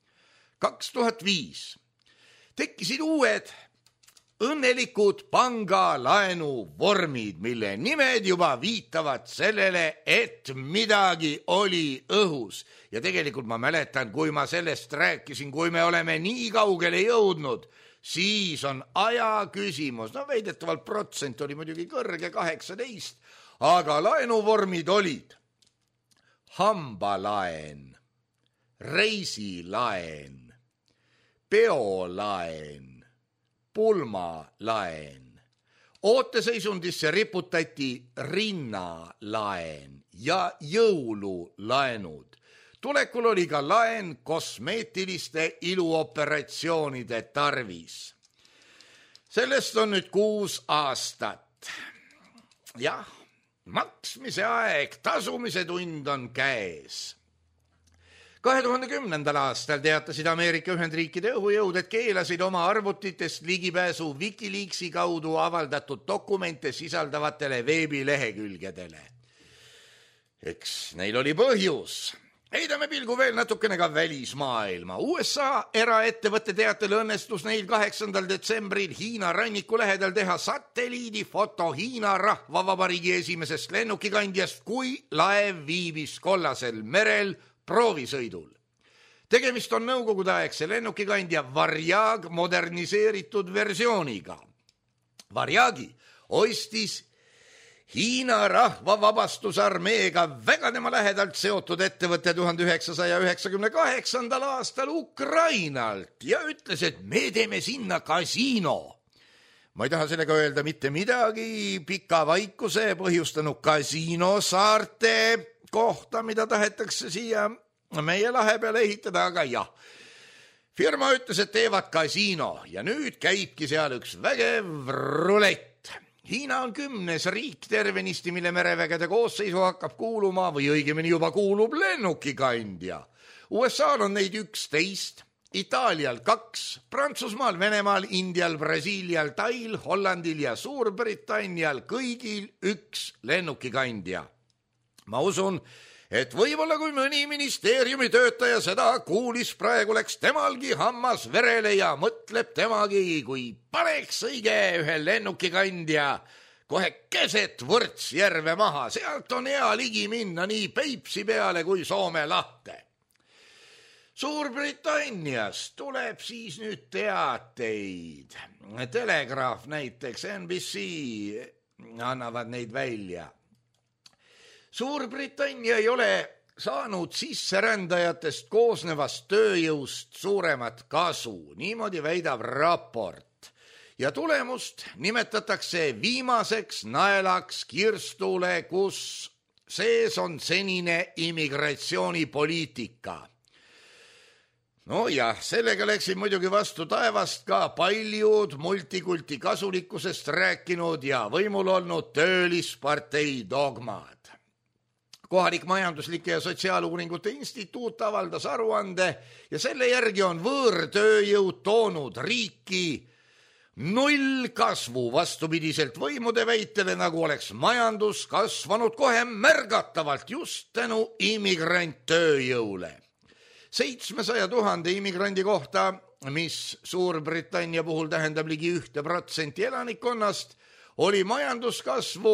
2005 tekkisid uued õnnelikud pangalaenu vormid, mille nimed juba viitavad sellele, et midagi oli õhus. Ja tegelikult ma mäletan, kui ma sellest rääkisin, kui me oleme nii kaugele jõudnud, siis on aja küsimus. No väidetavalt protsent oli muidugi kõrge, 18, aga laenuvormid olid hambalaen, reisilaen, peolaen, pulmalaen. Ooteseisundisse riputati rinnalaen ja jõululaenud. Tulekul oli ka laen kosmeetiliste iluoperatsioonide tarvis. Sellest on nüüd 6 aastat. Jah, maksmise aeg, tasumise tund on käes. 2010. aastal teatasid Ameerika Ühendriikide õhujõud, et keelasid oma arvutitest ligipääsu Wikileaksi kaudu avaldatud dokumente sisaldavatele veebilehekülgedele. Eks neil oli põhjus. Heidame pilgu veel natukene ka välismaailma. USA eraettevõtte teatel õnnestus neil 8. detsembril Hiina ranniku lähedal teha satelliidifoto Hiina Rahvavabariigi esimesest lennukikandjast, kui laev viibis Kollasel merel proovisõidul. Tegemist on nõukogudeaegse lennukikandja Varjag moderniseeritud versiooniga. Varjagi ostis Hiina rahvavabastusarmeega väga tema lähedalt seotud ettevõtte 1998. aastal Ukrainalt ja ütles, et me teeme sinna kasiino. Ma ei taha sellega öelda mitte midagi, pika vaikuse põhjustanud kasiino saarte kohta, mida tahetakse siia meie lahe peale ehitada, aga jah. Firma ütles, et teevad kasiino ja nüüd käibki seal üks vägev rulett. Hiina on 10. riik tervenisti, mille merevägede koosseisu hakkab kuuluma või õigemini juba kuulub lennukikandja. USA-l on neid 11, Itaalial 2, Prantsusmaal, Venemaal, Indial, Brasiilial, Tail, Hollandil ja Suurbritannial kõigil 1 lennukikandja. Ma usun, et võib-olla kui mõni ministeeriumi töötaja seda kuulis, praegu läks temalgi hammas verele ja mõtleb temagi, kui paneks õige ühe lennukikandja kohe keset Võrtsjärve maha. Sealt on hea ligi minna nii Peipsi peale kui Soome lahte. Suurbritanniast tuleb siis nüüd teateid. Telegraaf näiteks, NBC annavad neid välja. Suurbritannia ei ole saanud sisserändajatest koosnevast tööjõust suuremat kasu, niimoodi väidab raport. Ja tulemust nimetatakse viimaseks naelaks kirstule, kus sees on senine immigratsioonipoliitika. No jah, sellega läksid muidugi vastu taevast ka paljud multikulti kasulikkusest rääkinud ja võimul olnud töölispartei dogmad. Kohalik majanduslike ja sotsiaaluuringute instituut avaldas aruande ja selle järgi on võõrtööjõud toonud riiki 0 kasvu vastupidiselt võimude väitele, nagu oleks majandus kasvanud kohe märgatavalt just tänu immigranttööjõule. 700 000 immigrandi kohta, mis Suurbritannia puhul tähendab ligi 1% elanikkonnast, oli majanduskasvu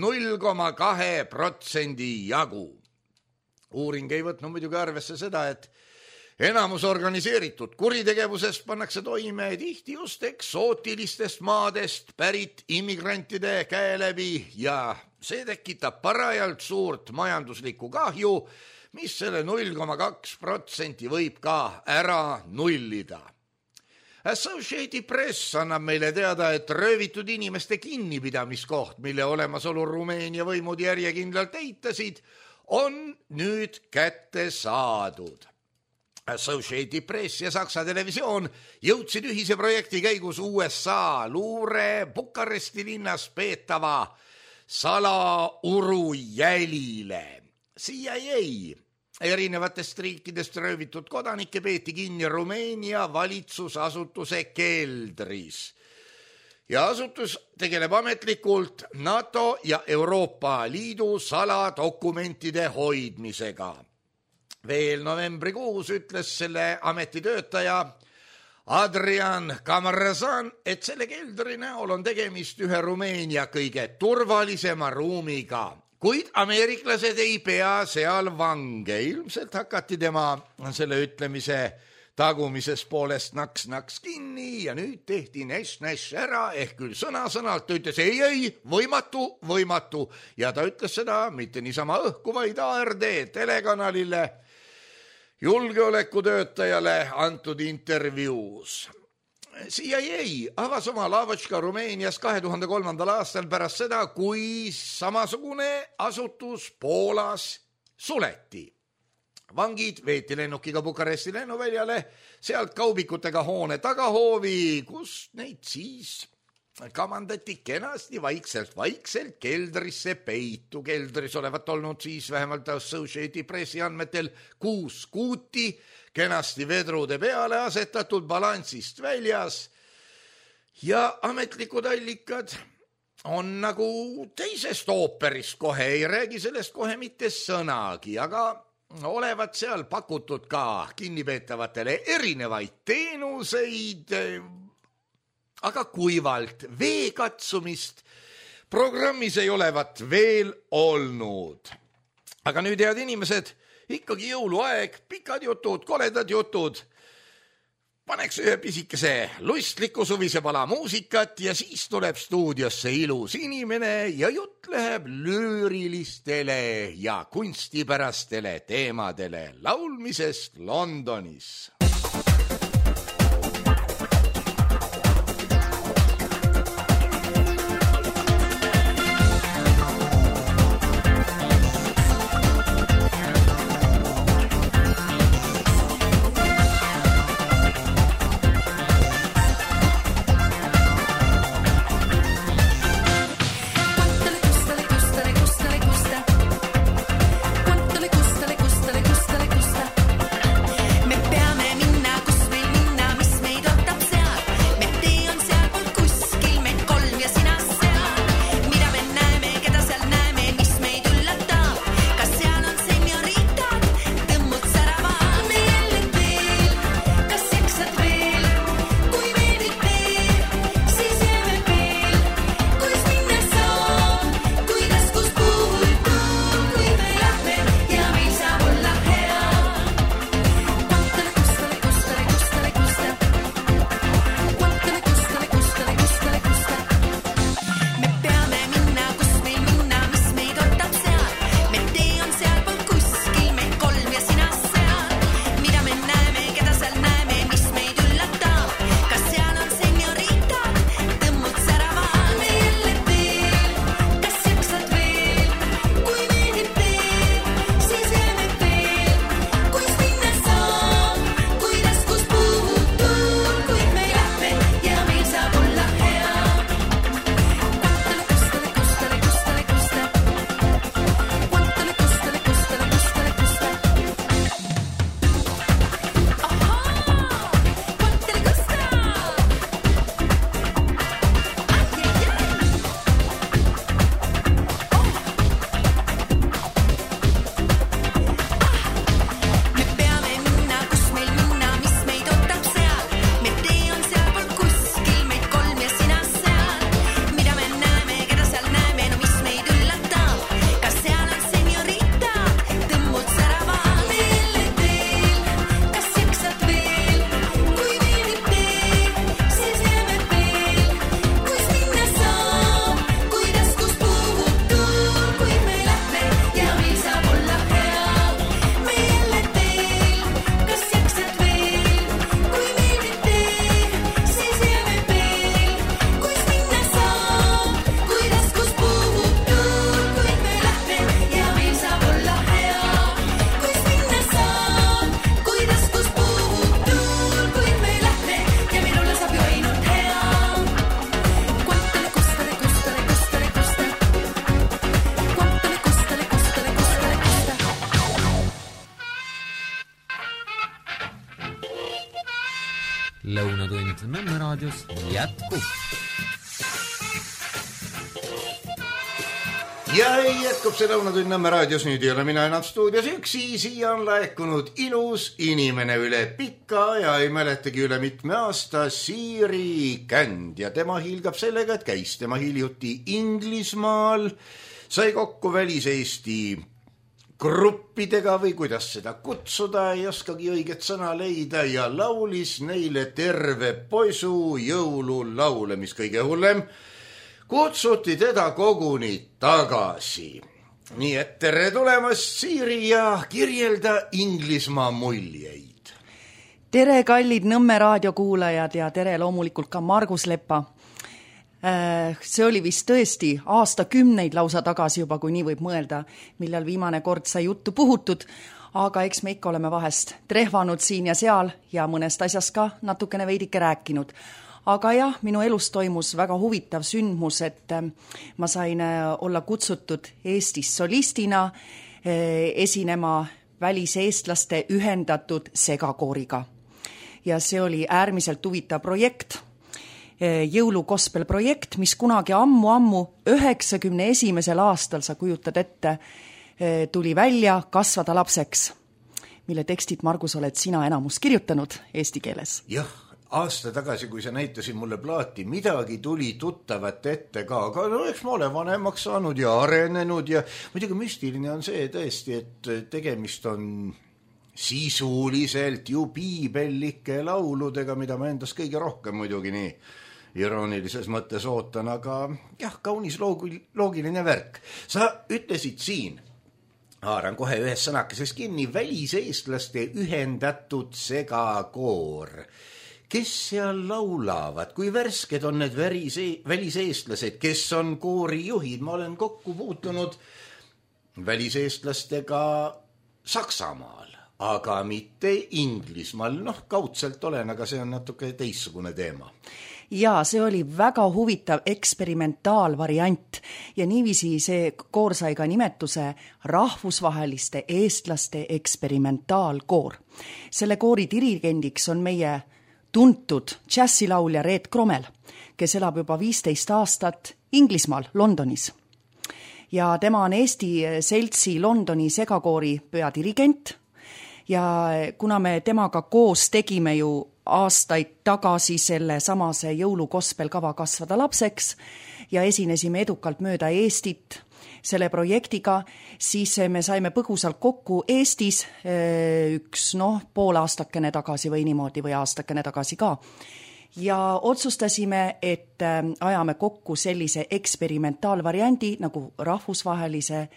0,2% jagu. Uuring ei võtnud muidugi arvesse seda, et enamus organiseeritud kuritegevusest pannakse toime tihti just eksootilistest maadest pärit immigrantide käe läbi ja see tekitab parajalt suurt majanduslikku kahju, mis selle 0,2% võib ka ära nullida. Associated Press annab meile teada, et röövitud inimeste kinnipidamiskoht, mille olemasolu Rumeenia võimud järjekindlalt eitasid, on nüüd kätte saadud. Associated Press ja Saksa televisioon jõudsid ühise projekti käigus USA luure Bukaresti linnas peetava salauru jälile. CIA erinevatest riikidest röövitud kodanikke peeti kinni Rumeenia valitsusasutuse keldris. Ja asutus tegeleb ametlikult NATO ja Euroopa Liidu saladokumentide hoidmisega. Veel novembrikuus ütles selle ametitöötaja Adrian Camarezan, et selle keldri näol on tegemist ühe Rumeenia kõige turvalisema ruumiga, kuid ameeriklased ei pea seal vange. Ilmselt hakati tema selle ütlemise tagumises poolest naks kinni ja nüüd tehti näš ära, ehk küll sõna-sõnalt ütles ei, võimatu. Ja ta ütles seda mitte niisama õhku, vaid ARD telekanalile julgeolekutöötajale antud intervjuus. CIA avas oma laevatška Rumeenias 2003. aastal pärast seda, kui samasugune asutus Poolas suleti. Vangid veeti lennukiga Bukaresti lennuväljale, sealt kaubikutega hoone tagahoovi, kus neid siis kamandati kenasti vaikselt keldrisse peitu. Keldris olevat olnud siis vähemalt Associated Pressi andmetel 6 kuuti, kenasti vedrude peale asetatud, balansist väljas. Ja ametlikud allikad on nagu teisest ooperist kohe, ei räägi sellest kohe mitte sõnagi, aga olevat seal pakutud ka kinnipeetavatele erinevaid teenuseid, aga kuivalt veekatsumist programmis ei olevat veel olnud. Aga nüüd, head inimesed, ikkagi jõuluaeg, pikad jutud, koledad jutud. Paneks ühe pisikese lustliku suvise pala muusikat ja siis tuleb stuudiosse ilus inimene ja jutt läheb lüürilistele ja kunstipärastele teemadele laulmisest Londonis. Me peame Raadios jätkub. Ja jätkub see Lõunatund Nõmme raadios, nüüd ei ole mina enam stuudios üksi, siia on laekunud ilus inimene üle pika ja ei mäletagi üle mitme aasta, Siiri Känd, ja tema hiilgab sellega, et käis tema hiljuti Inglismaal, sai kokku väliseesti gruppidega või kuidas seda kutsuda, ei oskagi õiget sõna leida, ja laulis neile terve poisu jõululaule, mis kõige hullem, kutsuti teda koguni tagasi. Nii et tere tulemast, Siiri, ja kirjelda Inglismaa muljeid. Tere, kallid Nõmme raadiokuulajad, ja tere loomulikult ka Margus Leppa. See oli vist tõesti aastakümneid lausa tagasi juba, kui nii võib mõelda, millal viimane kord sai juttu puhutud, aga eks me ikka oleme vahest trehvanud siin ja seal ja mõnest asjast ka natukene veidike rääkinud. Aga jah, minu elus toimus väga huvitav sündmus, et ma sain olla kutsutud Eestis solistina esinema väliseestlaste ühendatud segakooriga. Ja see oli äärmiselt huvitav projekt, jõulugospel projekt, mis kunagi ammu 91. aastal, sa kujutad ette, tuli välja Kasvada lapseks, mille tekstit, Margus, oled sina enamus kirjutanud eesti keeles. Jah. Aasta tagasi, kui sa näitasid mulle plaati, midagi tuli tuttavat ette ka, aga no eks ma olen vanemaks saanud ja arenenud ja muidugi müstiline on see tõesti, et tegemist on sisuliselt ju piibellike lauludega, mida ma endas kõige rohkem muidugi nii iroonilises mõttes ootan, aga jah, kaunis loogiline värk. Sa ütlesid siin, haaran kohe ühes sõnakeses kinni, väliseestlaste ühendatud segakoor. Kes seal laulavad, kui värsked on need väliseestlased, kes on koorijuhid? Ma olen kokku puutunud väliseestlastega Saksamaal, aga mitte Inglismaal. Noh, kaudselt olen, aga see on natuke teistsugune teema. Ja see oli väga huvitav eksperimentaalvariant ja niiviisi see koor sai ka nimetuse rahvusvaheliste eestlaste eksperimentaalkoor. Selle koori dirigendiks on meie tuntud džässilaulja Reet Kromel, kes elab juba 15 aastat Inglismaal, Londonis. Ja tema on Eesti seltsi Londoni segakoori peadirigent ja kuna me temaga koos tegime ju aastaid tagasi selle samase jõulugospelkava Kasvada lapseks ja esinesime edukalt mööda Eestit selle projektiga, siis me saime põgusalt kokku Eestis pool aastakene tagasi või niimoodi või aastakene tagasi ka. Ja otsustasime, et ajame kokku sellise eksperimentaalvariandi nagu rahvusvaheline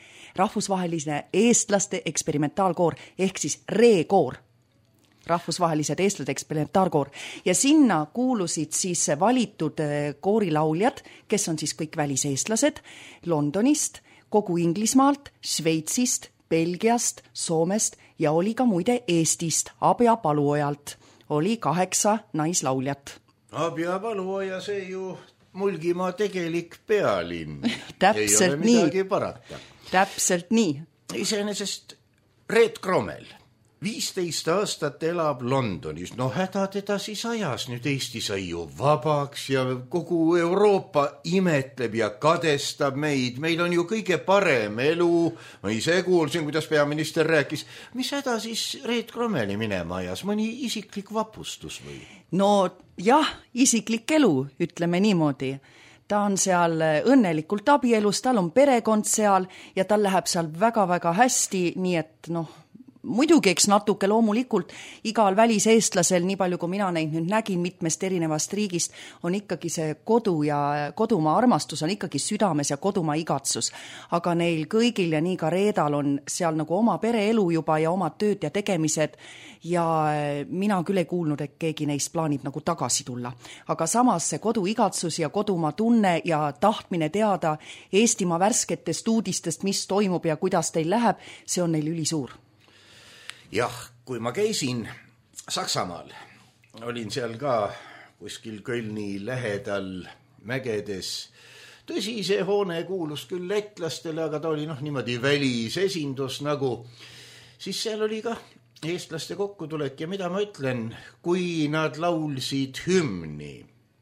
eestlaste eksperimentaalkoor ehk siis RE-koor. Rahvusvahelised eestlaste eksperimentaalkoor. Ja sinna kuulusid siis valitud koorilauljad, kes on siis kõik väliseestlased Londonist, kogu Inglismaalt, Šveitsist, Belgiast, Soomest ja oli ka muide Eestist, Abja Paluojalt. Oli 8 naislauljat. Abja Paluoja, see ju Mulgimaa tegelik pealinn. Täpselt ei ole midagi parata. Täpselt nii. Iseenesest Reet Kromel 15 aastat elab Londonis. No häda teda siis ajas. Nüüd Eesti sai ju vabaks ja kogu Euroopa imetleb ja kadestab meid. Meil on ju kõige parem elu. Ma ise kuulsin, kuidas peaminister rääkis. Mis häda siis Reet Kromeli minema ajas? Mõni isiklik vapustus või? No jah, isiklik elu, ütleme niimoodi. Ta on seal õnnelikult abielus, tal on perekond seal ja tal läheb seal väga-väga hästi, nii et muidugi, eks natuke loomulikult igal väliseestlasel, nii palju kui mina neid nüüd nägin mitmest erinevast riigist, on ikkagi see kodu ja kodumaa armastus on ikkagi südames ja kodumaa igatsus. Aga neil kõigil ja nii ka Reedal on seal nagu oma pereelu juba ja oma tööd ja tegemised ja mina küll ei kuulnud, et keegi neist plaanib nagu tagasi tulla. Aga samas see kodu igatsus ja kodumaa tunne ja tahtmine teada Eestimaa värsketest uudistest, mis toimub ja kuidas teil läheb, see on neil ülisuur. Jah, kui ma käisin Saksamaal, olin seal ka kuskil Kölni lähedal mägedes. Tõsi, see hoone kuulus küll letlastele, aga ta oli niimoodi välisesindus nagu. Siis seal oli ka eestlaste kokkutulek ja mida ma ütlen, kui nad laulsid hümni,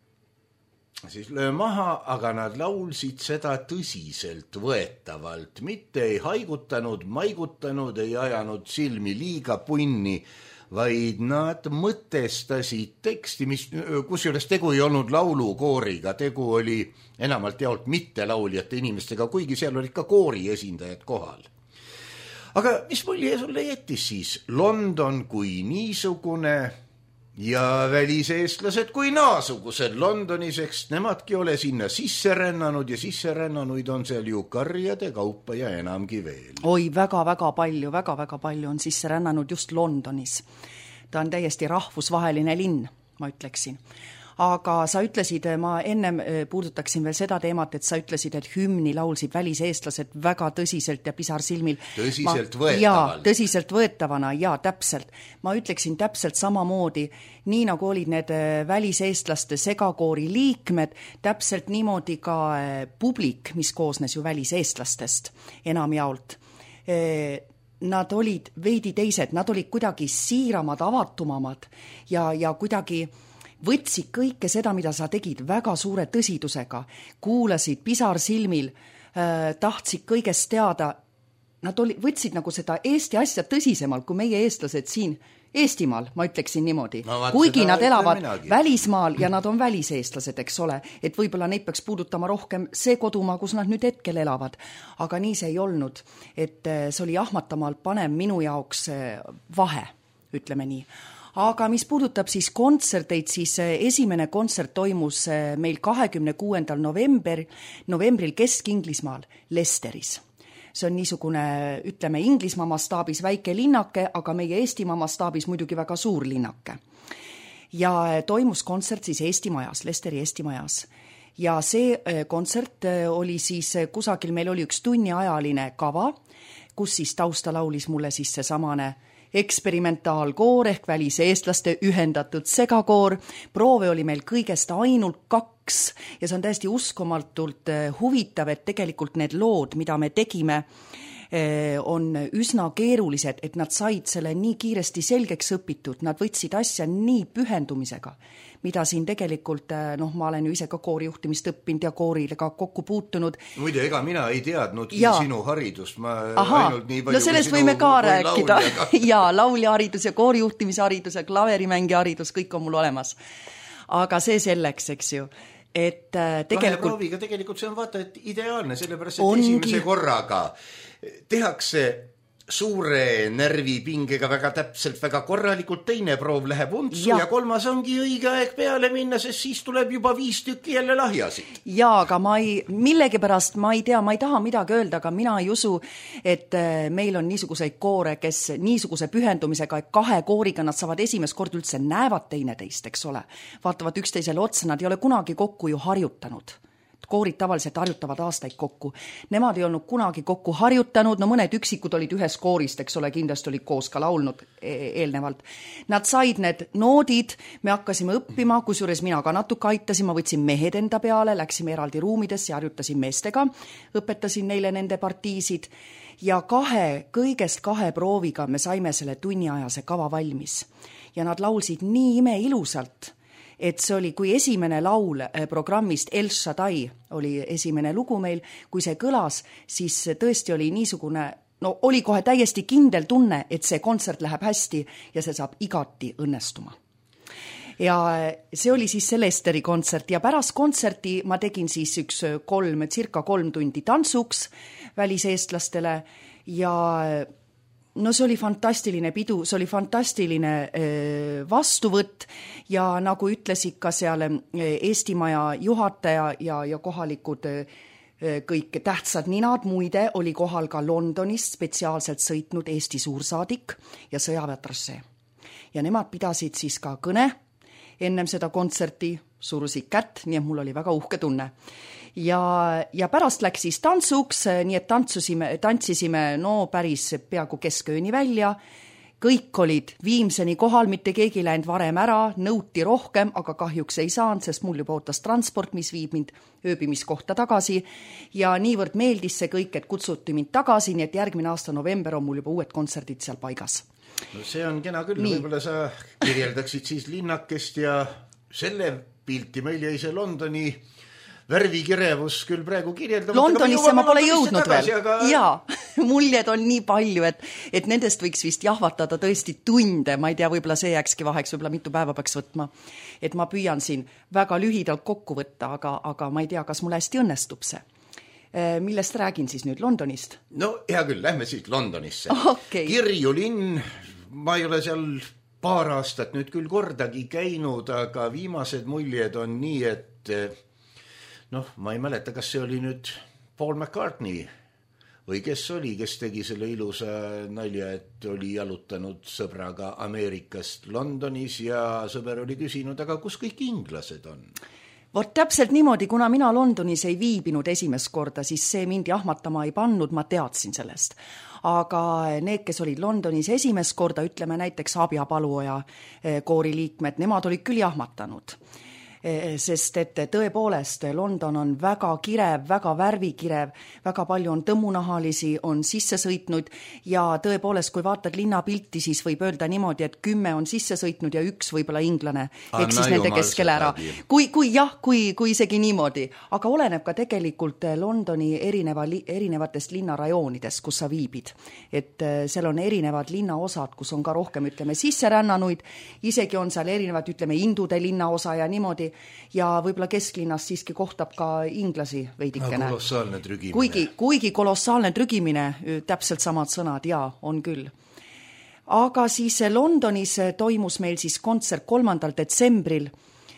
siis löö maha, aga nad laulsid seda tõsiselt võetavalt, mitte ei haigutanud, maigutanud, ei ajanud silmi liiga punni, vaid nad mõtestasid teksti, kusjuures tegu ei olnud laulukooriga, tegu oli enamalt jaolt mitte lauljate inimestega, kuigi seal olid ka koori esindajad kohal. Aga mis mulje sulle jättis siis London kui niisugune ja väliseestlased kui naasugused Londonis, eks nemadki ole sinna sisse rännanud ja sisse rännanuid on seal ju karjade kaupa ja enamgi veel. Oi, väga-väga palju on sisse rännanud just Londonis. Ta on täiesti rahvusvaheline linn, ma ütleksin. Aga sa ütlesid, ma ennem puudutaksin veel seda teemat, et sa ütlesid, et hümni laulsid väliseestlased väga tõsiselt ja pisarsilmil. Tõsiselt võetavalt. Tõsiselt võetavana, ja täpselt. Ma ütleksin täpselt samamoodi, nii nagu olid need väliseestlaste segakoori liikmed, täpselt niimoodi ka publik, mis koosnes ju väliseestlastest enamjaolt. Nad olid veidi teised, nad olid kuidagi siiramad, avatumamad ja kuidagi võtsid kõike seda, mida sa tegid väga suure tõsidusega, kuulasid pisarsilmil, tahtsid kõigest teada. Nad võtsid nagu seda Eesti asja tõsisemalt kui meie eestlased siin Eestimaal, ma ütleksin niimoodi. No, kuigi nad elavad välismaal ja nad on väliseestlased, eks ole, et võib-olla neid peaks puudutama rohkem see kodumaa, kus nad nüüd hetkel elavad. Aga nii see ei olnud, et see oli jahmatamalt panem minu jaoks vahe, ütleme nii. Aga mis puudutab siis kontserteid, siis esimene kontsert toimus meil 26. novembril Kesk-Inglismaal Lesteris. See on niisugune, ütleme, Inglismaa mastaabis väike linnake, aga meie Eestimaa mastaabis muidugi väga suur linnake. Ja toimus kontsert siis Eesti majas, Lesteri Eesti majas. Ja see kontsert oli siis kusagil, meil oli üks tunniajaline kava, kus siis tausta laulis mulle siis see samane eksperimentaalkoor ehk väliseestlaste ühendatud segakoor. Proove oli meil kõigest ainult 2 ja see on täiesti uskomatult huvitav, et tegelikult need lood, mida me tegime, on üsna keerulised, et nad said selle nii kiiresti selgeks õpitud, nad võtsid asja nii pühendumisega, mida siin tegelikult, ma olen ju ise ka koorijuhtimist õppinud ja kooriga kokku puutunud. Muide, ega mina ei teadnud sinu haridust, ma ainult nii palju sellest võime ka rääkida. Ja lauljaharidus ja koorijuhtimisharidus ja klaverimängjaharidus, kõik on mul olemas. Aga see selleks, eks ju. Et kahe prooviga tegelikult see on vaata, et ideaalne, sellepärast, et esimese korraga tehakse suure närvipingega väga täpselt, väga korralikult, teine proov läheb untsu ja kolmas ongi õige aeg peale minna, sest siis tuleb juba 5 tükki jälle lahjasid. Ja, aga millegipärast ma ei taha midagi öelda, aga mina ei usu, et meil on niisuguseid koore, kes niisuguse pühendumisega, et 2 kooriga nad saavad esimest kord üldse näevad teineteist, eks ole. Vaatavad üksteisele otsa, nad ei ole kunagi kokku ju harjutanud. Koorid tavaliselt harjutavad aastaid kokku. Nemad ei olnud kunagi kokku harjutanud, mõned üksikud olid ühes koorist, eks ole, kindlasti olid koos ka laulnud eelnevalt. Nad said need noodid, me hakkasime õppima, kusjuures mina ka natuke aitasin, ma võtsin mehed enda peale, läksime eraldi ruumidesse ja harjutasin meestega, õpetasin neile nende partiisid ja kõigest 2 prooviga me saime selle tunniajase kava valmis. Ja nad laulsid nii imeilusalt, et see oli, kui esimene laul programmist El Shaddai oli esimene lugu meil, kui see kõlas, siis tõesti oli niisugune, oli kohe täiesti kindel tunne, et see kontsert läheb hästi ja see saab igati õnnestuma. Ja see oli siis see Lesteri kontsert ja pärast kontserti ma tegin siis circa 3 tundi tantsuks väliseestlastele ja see oli fantastiline pidu, see oli fantastiline vastuvõtt ja nagu ütlesid ka seal Eestimaja juhataja ja kohalikud kõik tähtsad ninad, muide oli kohal ka Londonist spetsiaalselt sõitnud Eesti suursaadik ja sõjaväetrasse. Ja nemad pidasid siis ka kõne ennem seda kontserti, surusid kätt, nii et mul oli väga uhke tunne. Ja pärast läks siis tantsuks, nii et tantsisime päris peaaegu keskööni välja. Kõik olid viimseni kohal, mitte keegi läinud varem ära, nõuti rohkem, aga kahjuks ei saanud, sest mul juba ootas transport, mis viib mind ööbimiskohta tagasi. Ja niivõrd meeldis see kõik, et kutsuti mind tagasi, nii et järgmine aasta november on mul juba uued kontserdid seal paigas. No see on kena küll, võib-olla sa kirjeldaksid siis linnakest ja selle pilti, meil jäi see Londoni värvikirevus küll praegu kirjeldama. Londonisse ma pole jõudnud veel. Jaa, muljed on nii palju, et nendest võiks vist jahvatada tõesti tunde, ma ei tea, võib-olla see jääkski vaheks, võib-olla mitu päeva peaks võtma. Et ma püüan siin väga lühidalt kokku võtta, aga ma ei tea, kas mul hästi õnnestub see. Millest räägin siis nüüd Londonist? No hea küll, lähme siit Londonisse. Okay. Kirju linn, ma ei ole seal paar aastat nüüd küll kordagi käinud, aga viimased muljed on nii, et ma ei mäleta, kas see oli nüüd Paul McCartney või kes tegi selle ilusa nalja, et oli jalutanud sõbraga Ameerikast Londonis ja sõber oli küsinud, aga kus kõik inglased on? Vot täpselt niimoodi, kuna mina Londonis ei viibinud esimest korda, siis see mind jahmatama ei pannud, ma teadsin sellest. Aga need, kes olid Londonis esimest korda, ütleme näiteks Abja Paluoja kooriliikmed, nemad olid küll jahmatanud. Sest et tõepoolest London on väga kirev, väga värvikirev, väga palju on tõmmunahalisi, on sisse sõitnud ja tõepoolest, kui vaatad linnapilti, siis võib öelda niimoodi, et 10 on sisse sõitnud ja 1 võib-olla inglane, ehk siis nende keskel ära. Kui isegi niimoodi, aga oleneb ka tegelikult Londoni erinevatest linnarajoonidest, kus sa viibid. Et seal on erinevad linnaosad, kus on ka rohkem, ütleme, sisserännanuid, isegi on seal erinevad, ütleme, Indude linnaosa ja niimoodi, ja võib-olla kesklinnas siiski kohtab ka inglasi veidikene. Kolossaalne trügimine. Kuigi kolossaalne trügimine, täpselt samad sõnad, jaa, on küll. Aga siis Londonis toimus meil siis kontsert 3. detsembril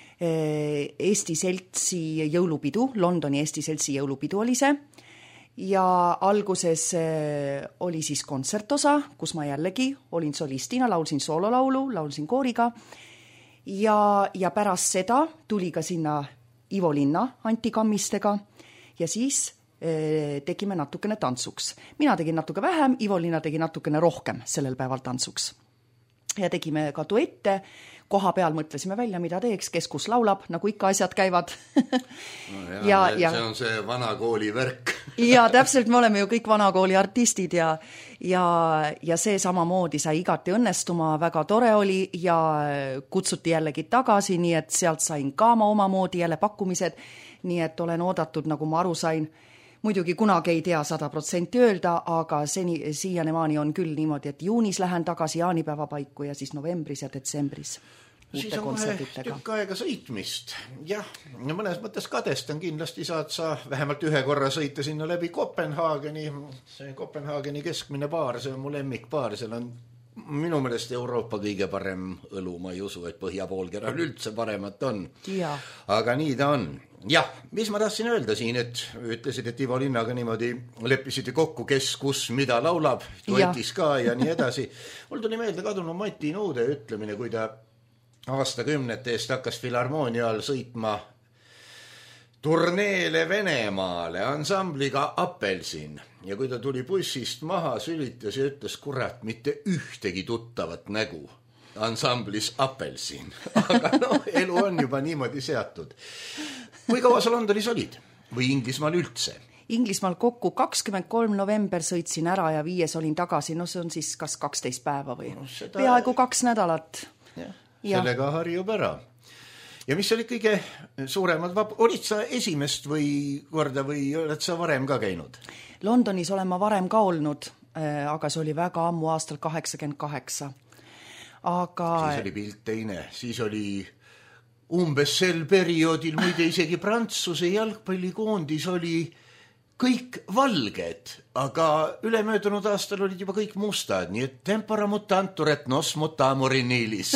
Eesti Seltsi jõulupidu, Londoni Eesti Seltsi jõulupidu oli see. Ja alguses oli siis kontsertosa, kus ma jällegi olin solistina, laulsin soololaulu, laulsin kooriga. Ja pärast seda tuli ka sinna Ivo Linna Anti Kammistega ja siis tegime natukene tantsuks. Mina tegin natuke vähem, Ivo Linna tegi natukene rohkem sellel päeval tantsuks. Ja tegime ka duette, koha peal mõtlesime välja, mida teeks, kes kus laulab, nagu ikka asjad käivad. See on see vanakooli värk. Ja täpselt, me oleme ju kõik vanakooli artistid ja see samamoodi sai igati õnnestuma, väga tore oli ja kutsuti jällegi tagasi, nii et sealt sain ka omamoodi jälle pakkumised, nii et olen oodatud, nagu ma aru sain. Muidugi kunagi ei tea 100% öelda, aga siianemaani on küll niimoodi, et juunis lähen tagasi jaanipäeva paiku ja siis novembris ja detsembris. Siis on kohe tükk aega sõitmist. Jah, mõnes mõttes kadestan kindlasti saad sa vähemalt ühe korra sõita sinna läbi Kopenhaageni. See Kopenhaageni keskmine baar, see on mu lemmikbaar, seal on minu meelest Euroopa kõige parem õlu, ma ei usu, et põhjapoolkeral üldse paremat on. Ja. Aga nii ta on. Jah, mis ma tahtsin öelda siin, et ütlesid, et Ivo Linnaga niimoodi leppisite kokku, kes kus mida laulab, duetis ka ja nii edasi. Mul tuli meelde kadunud Mati Nuude ütlemine, kui ta aastakümnete eest hakkas Filharmonial sõitma turneele Venemaale ansambliga Apelsin. Ja kui ta tuli bussist maha, sülitas ja ütles, kurat, mitte ühtegi tuttavat nägu ansamblis Apelsin. Aga elu on juba niimoodi seatud. Kui kaua sa Londonis olid? Või Inglismaal üldse? Inglismaal kokku 23 november sõitsin ära ja 5 olin tagasi. No see on siis kas 12 päeva või peaaegu 2 nädalat. Sellega harjub ära. Ja mis oli kõige suuremad olid sa esimest või korda või oled sa varem ka käinud? Londonis olen ma varem ka olnud, aga see oli väga ammu aastal 88. Siis oli pilt teine, siis oli umbes sel perioodil muide isegi Prantsuse jalgpallikoondis oli kõik valged, aga ülemöödunud aastal olid juba kõik mustad, nii et tempora mutantur et nos mutamurinilis.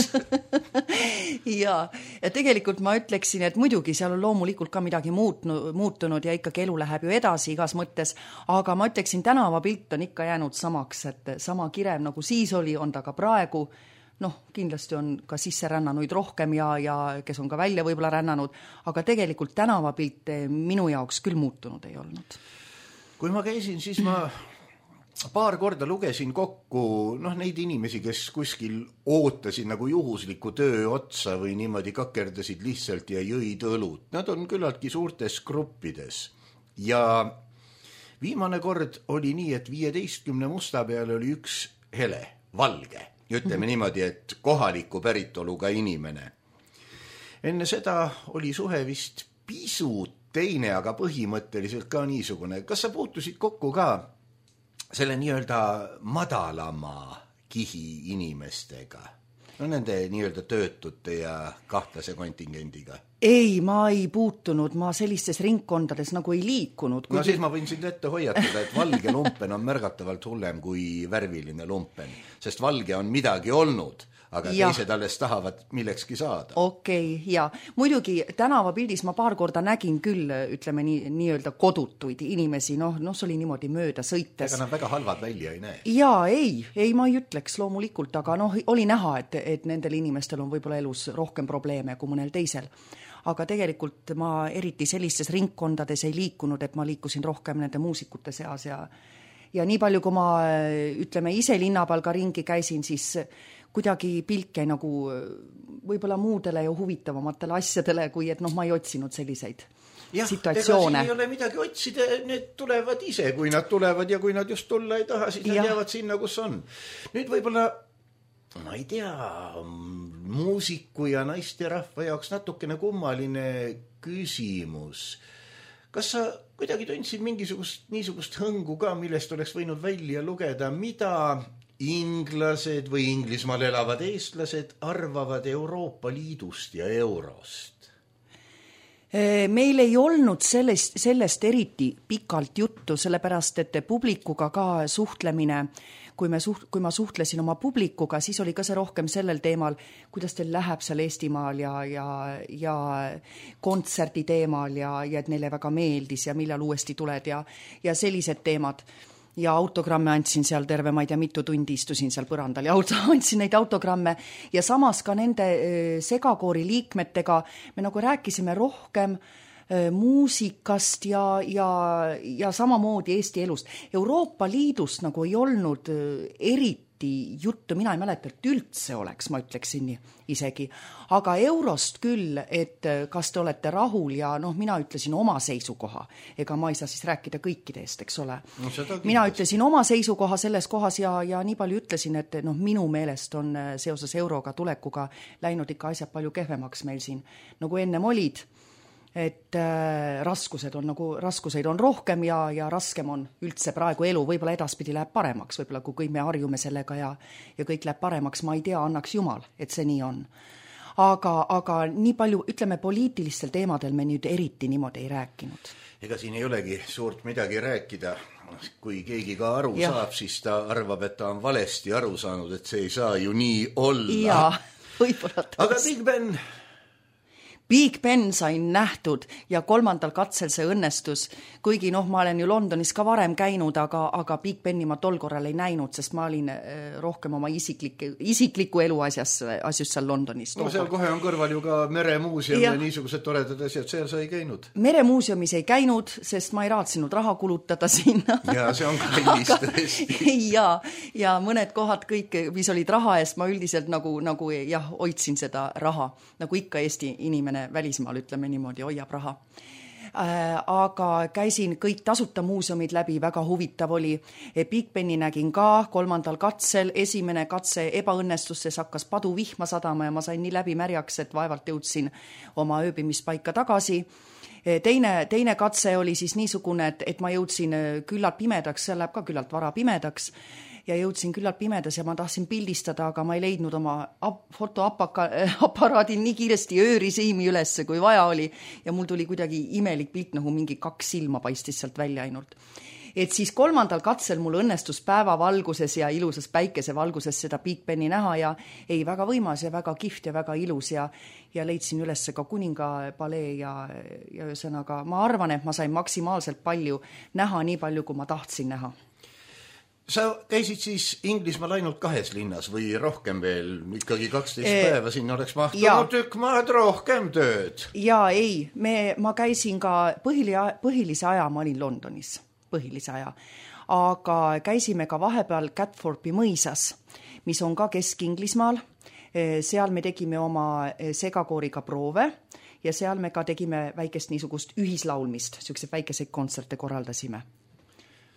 Ja tegelikult ma ütleksin, et muidugi seal on loomulikult ka midagi muutunud ja ikkagi elu läheb ju edasi igas mõttes, aga ma ütleksin, tänavapilt on ikka jäänud samaks, et sama kirev nagu siis oli, on ta ka praegu. Kindlasti on ka sisse rännanuid rohkem ja kes on ka välja võib-olla rännanud, aga tegelikult tänavapilt minu jaoks küll muutunud ei olnud. Kui ma käisin, siis ma paar korda lugesin kokku neid inimesi, kes kuskil ootasid nagu juhusliku töö otsa või niimoodi kakerdasid lihtsalt ja jõid õlut. Nad on küllaltki suurtes gruppides ja viimane kord oli nii, et 15 musta peal oli üks hele, valge. Ütleme niimoodi, et kohaliku päritoluga inimene. enne seda oli suhe vist pisut teine, aga põhimõtteliselt ka niisugune. Kas sa puutusid kokku ka selle nii-öelda madalama kihi inimestega? No nende nii-öelda töötute ja kahtlase kontingendiga. Ei, ma ei puutunud, ma sellistes ringkondades nagu ei liikunud. No siis ma võin sind ette hoiatada, et valge lumpen on märgatavalt hullem kui värviline lumpen, sest valge on midagi olnud, aga teised alles tahavad millekski saada. Okei, ja muidugi tänavapildis ma paar korda nägin küll, ütleme nii-öelda kodutuid inimesi, see oli niimoodi mööda sõites. Ega nad väga halvad välja ei näe. Jaa, ei ma ei ütleks loomulikult, aga oli näha, et nendel inimestel on võib-olla elus rohkem probleeme kui mõnel teisel. Aga tegelikult ma eriti sellistes ringkondades ei liikunud, et ma liikusin rohkem nende muusikute seas ja nii palju, kui ma ütleme ise linnapeal ka ringi käisin, siis kuidagi pilk jäi nagu võib-olla muudele ja huvitavamatele asjadele, kui et ma ei otsinud selliseid situatsioone. Ega siin ei ole midagi otsida, need tulevad ise, kui nad tulevad ja kui nad just tulla ei taha, siis nad jäävad sinna, kus on. Nüüd võib-olla, ma ei tea, muusiku ja naiste rahva jaoks natukene kummaline küsimus. Kas sa kuidagi tundsid mingisugust niisugust hõngu ka, millest oleks võinud välja lugeda, mida inglased või Inglismaal elavad eestlased arvavad Euroopa Liidust ja eurost? Meil ei olnud sellest eriti pikalt juttu, sellepärast, et publikuga ka suhtlemine, kui ma suhtlesin oma publikuga, siis oli ka see rohkem sellel teemal, kuidas teil läheb seal Eestimaal ja kontserdi teemal ja et neile väga meeldis ja millal uuesti tuled ja sellised teemad. Ja autogramme andsin seal terve, ma ei tea, mitu tundi istusin seal põrandal ja andsin neid autogramme ja samas ka nende segakoori liikmetega me nagu rääkisime rohkem muusikast ja samamoodi Eesti elust. Euroopa Liidust nagu ei olnud eriti juttu, mina ei mäleta, et üldse oleks, ma ütleksin isegi, aga eurost küll, et kas te olete rahul ja mina ütlesin oma seisukoha, ega ma ei saa siis rääkida kõikide eest, eks ole. Mina ütlesin oma seisukoha selles kohas ja nii palju ütlesin, et minu meelest on seoses euroga tulekuga läinud ikka asjad palju kehvemaks meil siin, nagu ennem olid. Et raskuseid on rohkem ja raskem on üldse praegu elu, võib-olla edaspidi läheb paremaks, võib-olla kui kõik me harjume sellega ja kõik läheb paremaks, ma ei tea, annaks Jumal, et see nii on. Aga nii palju, ütleme, poliitilistel teemadel me nüüd eriti niimoodi ei rääkinud. Ega siin ei olegi suurt midagi rääkida. Kui keegi ka aru saab, siis ta arvab, et ta on valesti aru saanud, et see ei saa ju nii olla. Jaa, võib-olla aga Big Ben sain nähtud ja 3. katsel see õnnestus, kuigi ma olen ju Londonis ka varem käinud, aga Big Beni ma tol korral ei näinud, sest ma olin rohkem oma isikliku elu asjus seal Londonis. Seal kohe on kõrval ju ka meremuuseum ja niisugused toredad asjad, seal sa ei käinud? Meremuuseumis ei käinud, sest ma ei raatsinud raha kulutada sinna. Ja see on kallis tõesti. Ja mõned kohad kõik, mis olid raha eest, ma üldiselt nagu hoidsin seda raha, nagu ikka Eesti inimene välismaal, ütleme niimoodi, hoiab raha. Aga käisin kõik tasuta muuseumid läbi, väga huvitav oli. Big Beni nägin ka 3. katsel, esimene katse ebaõnnestusses hakkas paduvihma sadama ja ma sain nii läbi märjaks, et vaevalt jõudsin oma ööbimispaika tagasi. Teine katse oli siis niisugune, et ma jõudsin küllalt pimedaks, see läheb ka küllalt vara pimedaks, ja jõudsin küllalt pimedas ja ma tahtsin pildistada, aga ma ei leidnud oma fotoaparaadi nii kiiresti öörisiimi ülesse, kui vaja oli. Ja mul tuli kuidagi imelik pilt, nagu mingi 2 silma paistis sealt välja ainult. Et siis 3. katsel mul õnnestus päevavalguses ja ilusas päikesevalguses seda Big Beni näha ja ei, väga võimas ja väga kihvt ja väga ilus ja leidsin üles ka Kuninga palee ja ühesõnaga ma arvan, et ma sain maksimaalselt palju näha, nii palju, kui ma tahtsin näha. Sa käisid siis Inglismaal ainult 2 linnas või rohkem veel, ikkagi 12 päeva, sinna oleks mahtunud tükk maad rohkem tööd. Jaa, ei, ma käisin ka põhilise aja, ma olin Londonis, põhilise aja, aga käisime ka vahepeal Catforpi mõisas, mis on ka Kesk-Inglismaal, seal me tegime oma segakooriga proove ja seal me ka tegime väikest niisugust ühislaulmist, sellised väikeseid kontserte korraldasime.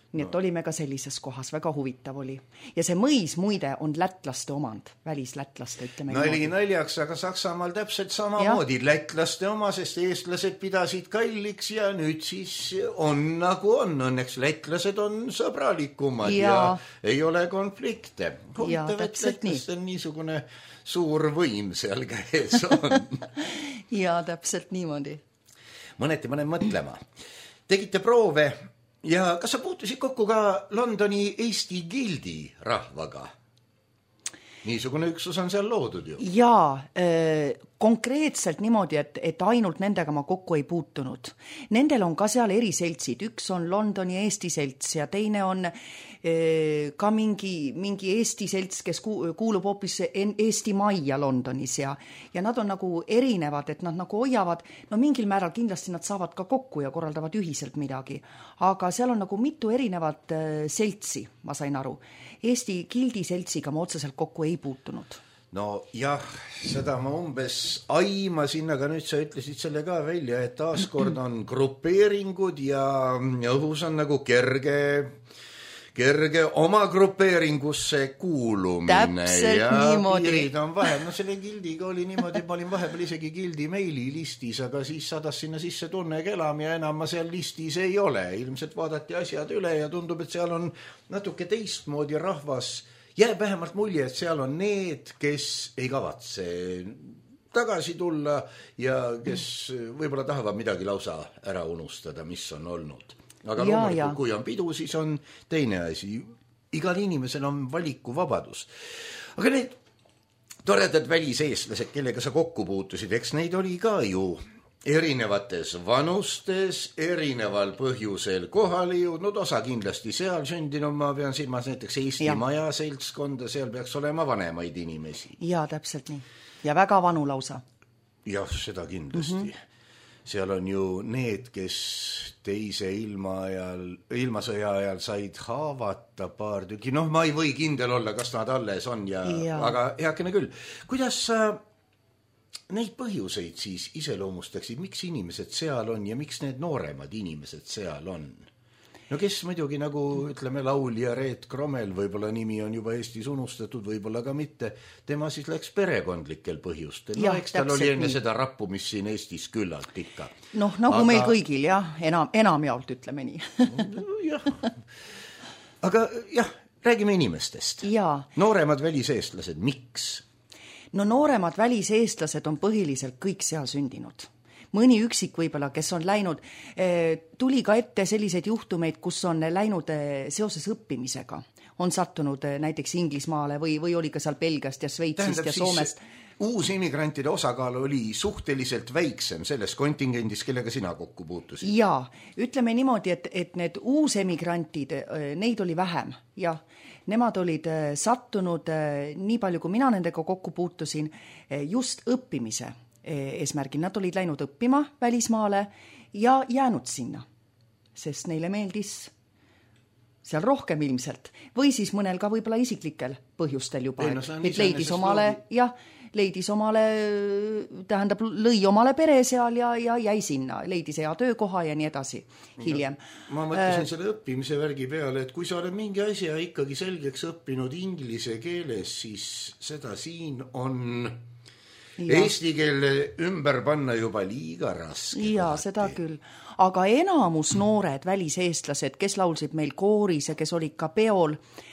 nii et olime ka sellises kohas, väga huvitav oli. Ja see mõis muide on lätlaste omand, välislätlaste, ütleme. Nali naljaks, aga Saksamaal täpselt samamoodi lätlaste oma, sest eestlased pidasid kalliks ja nüüd siis on nagu on. Õnneks lätlased on sõbralikumad ja ei ole konflikte. Huvitav, et lätlastel niisugune suur võim seal käes on. Ja täpselt niimoodi. Mõneti ma olen mõtlema. Tegite proove ja kas sa puutusid kokku ka Londoni Eesti Gildi rahvaga? Niisugune üksus on seal loodud ju. Jaa, konkreetselt niimoodi, et ainult nendega ma kokku ei puutunud. Nendel on ka seal eriseltsid. Üks on Londoni Eesti selts ja teine on ka mingi Eesti selts, kes kuulub hoopis Eesti Majja Londonis ja nad on nagu erinevad, et nad nagu hoiavad, no mingil määral kindlasti nad saavad ka kokku ja korraldavad ühiselt midagi. Aga seal on nagu mitu erinevat seltsi, ma sain aru. Eesti Gildi seltsiga ma otseselt kokku ei puutunud. No jah, seda ma umbes aimasin, aga nüüd sa ütlesid selle ka välja, et taaskord on grupeeringud ja õhus on nagu kerge oma grupeeringusse kuulumine. Täpselt ja niimoodi. Piirid on vahel. No selle Gildiga oli niimoodi, ma olin vahepeal isegi Gildi meili listis, aga siis sadas sinna sisse tunne kelam ja enam ma seal listis ei ole. Ilmselt vaadati asjad üle ja tundub, et seal on natuke teistmoodi rahvas. Jääb vähemalt mulje, et seal on need, kes ei kavatse tagasi tulla ja kes võib-olla tahavad midagi lausa ära unustada, mis on olnud. Aga loomulikult, kui on pidu, siis on teine asi. Igal inimesel on valikuvabadus. Aga need toredad väliseestlased, kellega sa kokku puutusid, eks neid oli ka ju erinevates vanustes, erineval põhjusel kohale jõudnud, osa kindlasti seal sündinud, ma pean silmas näiteks Eesti Maja seltskonda, seal peaks olema vanemaid inimesi. Ja täpselt nii. Ja väga vanu lausa. Jah, seda kindlasti. Seal on ju need, kes teise ilmasõja ajal said haavata paar tüki. Noh, ma ei või kindel olla, kas nad alles on, aga heakene küll. Kuidas sa neid põhjuseid siis iseloomustaksid, miks inimesed seal on ja miks need nooremad inimesed seal on? No kes muidugi nagu, ütleme, laulja Reet Krommel, võib-olla nimi on juba Eestis unustatud, võib-olla ka mitte, tema siis läks perekondlikel põhjustel. No eks tal oli enne seda rappumist siin Eestis küllalt ikka. Noh, nagu meil kõigil, enamjaolt ütleme nii. Jah. Aga jah, räägime inimestest. Nooremad väliseestlased, miks? No nooremad väliseestlased on põhiliselt kõik seal sündinud. Mõni üksik võib-olla, kes on läinud, tuli ka ette selliseid juhtumeid, kus on läinud seoses õppimisega. On sattunud näiteks Inglismaale või oli ka seal Belgiast ja Sveitsist ja Soomest. Uusimmigrantide osakaal oli suhteliselt väiksem selles kontingendis, kellega sina kokku puutusid. Jaa, ütleme niimoodi, et need uusemigrantid, neid oli vähem. Jah, nemad olid sattunud, nii palju kui mina nendega kokku puutusin, just õppimise eesmärgil. Nad olid läinud õppima välismaale ja jäänud sinna, sest neile meeldis seal rohkem ilmselt. Või siis mõnel ka võib-olla isiklikel põhjustel juba. Et leidis omale, tähendab, lõi omale pere seal ja jäi sinna. Leidis hea töökoha ja nii edasi hiljem. Ma mõtlesin selle õppimise värgi peale, et kui sa oled mingi asja ikkagi selgeks õppinud inglise keeles, siis seda siin on eesti keele ümber panna juba liiga raske. Ja, seda küll. Aga enamus noored väliseestlased, kes laulsid meil kooris ja kes olid ka peol,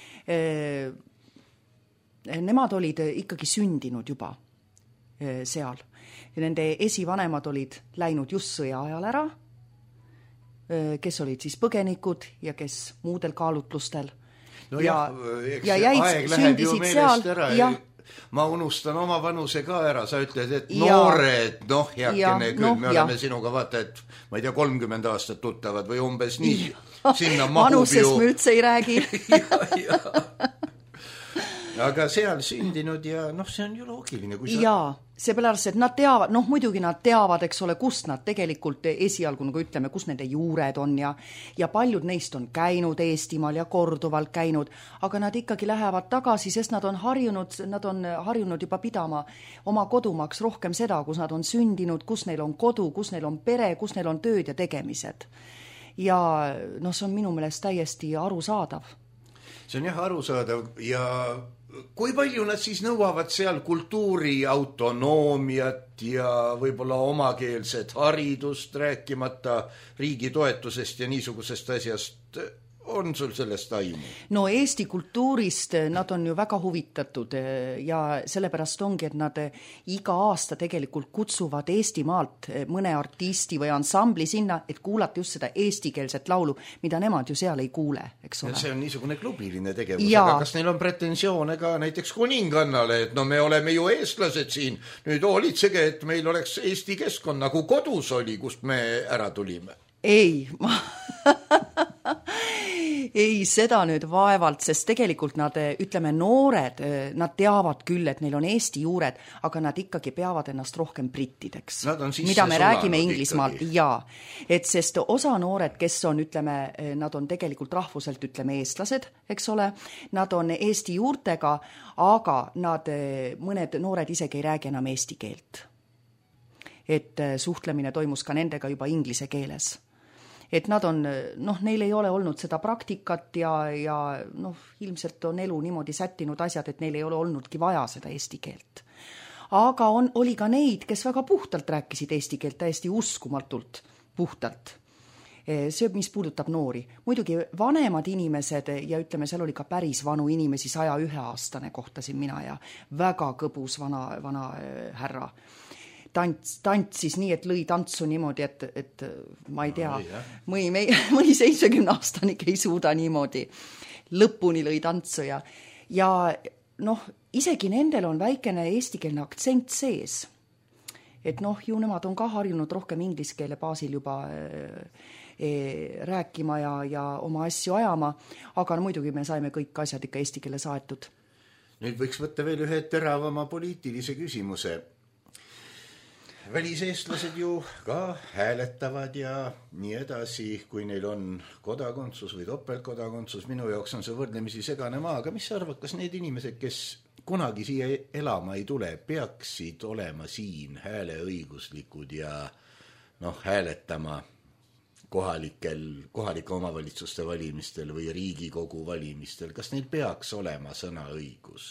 nemad olid ikkagi sündinud juba seal. Nende esivanemad olid läinud just sõja ajal ära, kes olid siis põgenikud ja kes muudel kaalutlustel. No ja aeg läheb ju meelest ära ja ma unustan oma vanuse ka ära, sa ütled, et noored, heakene küll, me oleme sinuga vaata, et ma ei tea, 30 aastat tuttavad või umbes nii, sinna mahub ju. Vanusest me üldse ei räägi. Aga seal sündinud ja see on ju loogiline. Jaa, seepärast, et nad teavad, muidugi nad teavad, eks ole, kust nad tegelikult esialgu, nagu ütleme, kus nende juured on ja paljud neist on käinud Eestimaal ja korduvalt käinud, aga nad ikkagi lähevad tagasi, sest nad on harjunud juba pidama oma kodumaaks rohkem seda, kus nad on sündinud, kus neil on kodu, kus neil on pere, kus neil on tööd ja tegemised. ja noh, see on minu meelest täiesti arusaadav. See on jah arusaadav ja kui palju nad siis nõuavad seal kultuuri autonoomiat ja võib-olla omakeelset haridust, rääkimata riigi toetusest ja niisugusest asjast, on sul sellest aimu? No Eesti kultuurist nad on ju väga huvitatud ja sellepärast ongi, et nad iga aasta tegelikult kutsuvad Eestimaalt mõne artisti või ansambli sinna, et kuulata just seda eestikeelset laulu, mida nemad ju seal ei kuule, eks ole. See on niisugune klubiline tegevus, aga kas neil on pretensioone ka näiteks kuningannale, et no me oleme ju eestlased siin, nüüd hoolitsege, et meil oleks Eesti keskkond nagu kodus oli, kust me ära tulime? Ei, ei, seda nüüd vaevalt, sest tegelikult nad, ütleme, noored, nad teavad küll, et neil on Eesti juured, aga nad ikkagi peavad ennast rohkem brittideks. Mida me räägime Inglismaalt, jaa. Et sest osa noored, kes on, ütleme, nad on tegelikult rahvuselt, ütleme, eestlased, eks ole, nad on Eesti juurtega, aga nad, mõned noored isegi ei räägi enam eesti keelt. Et suhtlemine toimus ka nendega juba inglise keeles. Et nad on, noh, neil ei ole olnud seda praktikat ja noh, ilmselt on elu niimoodi sättinud asjad, et neil ei ole olnudki vaja seda eesti keelt. Aga oli ka neid, kes väga puhtalt rääkisid eesti keelt, täiesti uskumatult puhtalt. See, mis puudutab noori. Muidugi vanemad inimesed ja ütleme, seal oli ka päris vanu inimesi, 101-aastane kohtasin mina ja väga kõbus vana härra. Tantsis nii, et lõi tantsu niimoodi, et ma ei tea, mõni 70-aastanik ei suuda niimoodi. Lõpuni lõi tantsu ja noh, isegi nendel on väikene eestikeelne aktsent sees. Et noh, ju nemad on ka harjunud rohkem ingliskeele baasil juba rääkima ja oma asju ajama, aga no, muidugi me saime kõik asjad ikka eesti keele saetud. Nüüd võiks võtta veel ühe teravama poliitilise küsimuse. Väliseestlased ju ka hääletavad ja nii edasi, kui neil on kodakondsus või topeltkodakondsus. Minu jaoks on see võrdlemisi segane maa, aga mis sa arvad, kas need inimesed, kes kunagi siia elama ei tule, peaksid olema siin hääleõiguslikud ja noh, hääletama kohalike omavalitsuste valimistel või Riigikogu valimistel? Kas neil peaks olema sõnaõigus?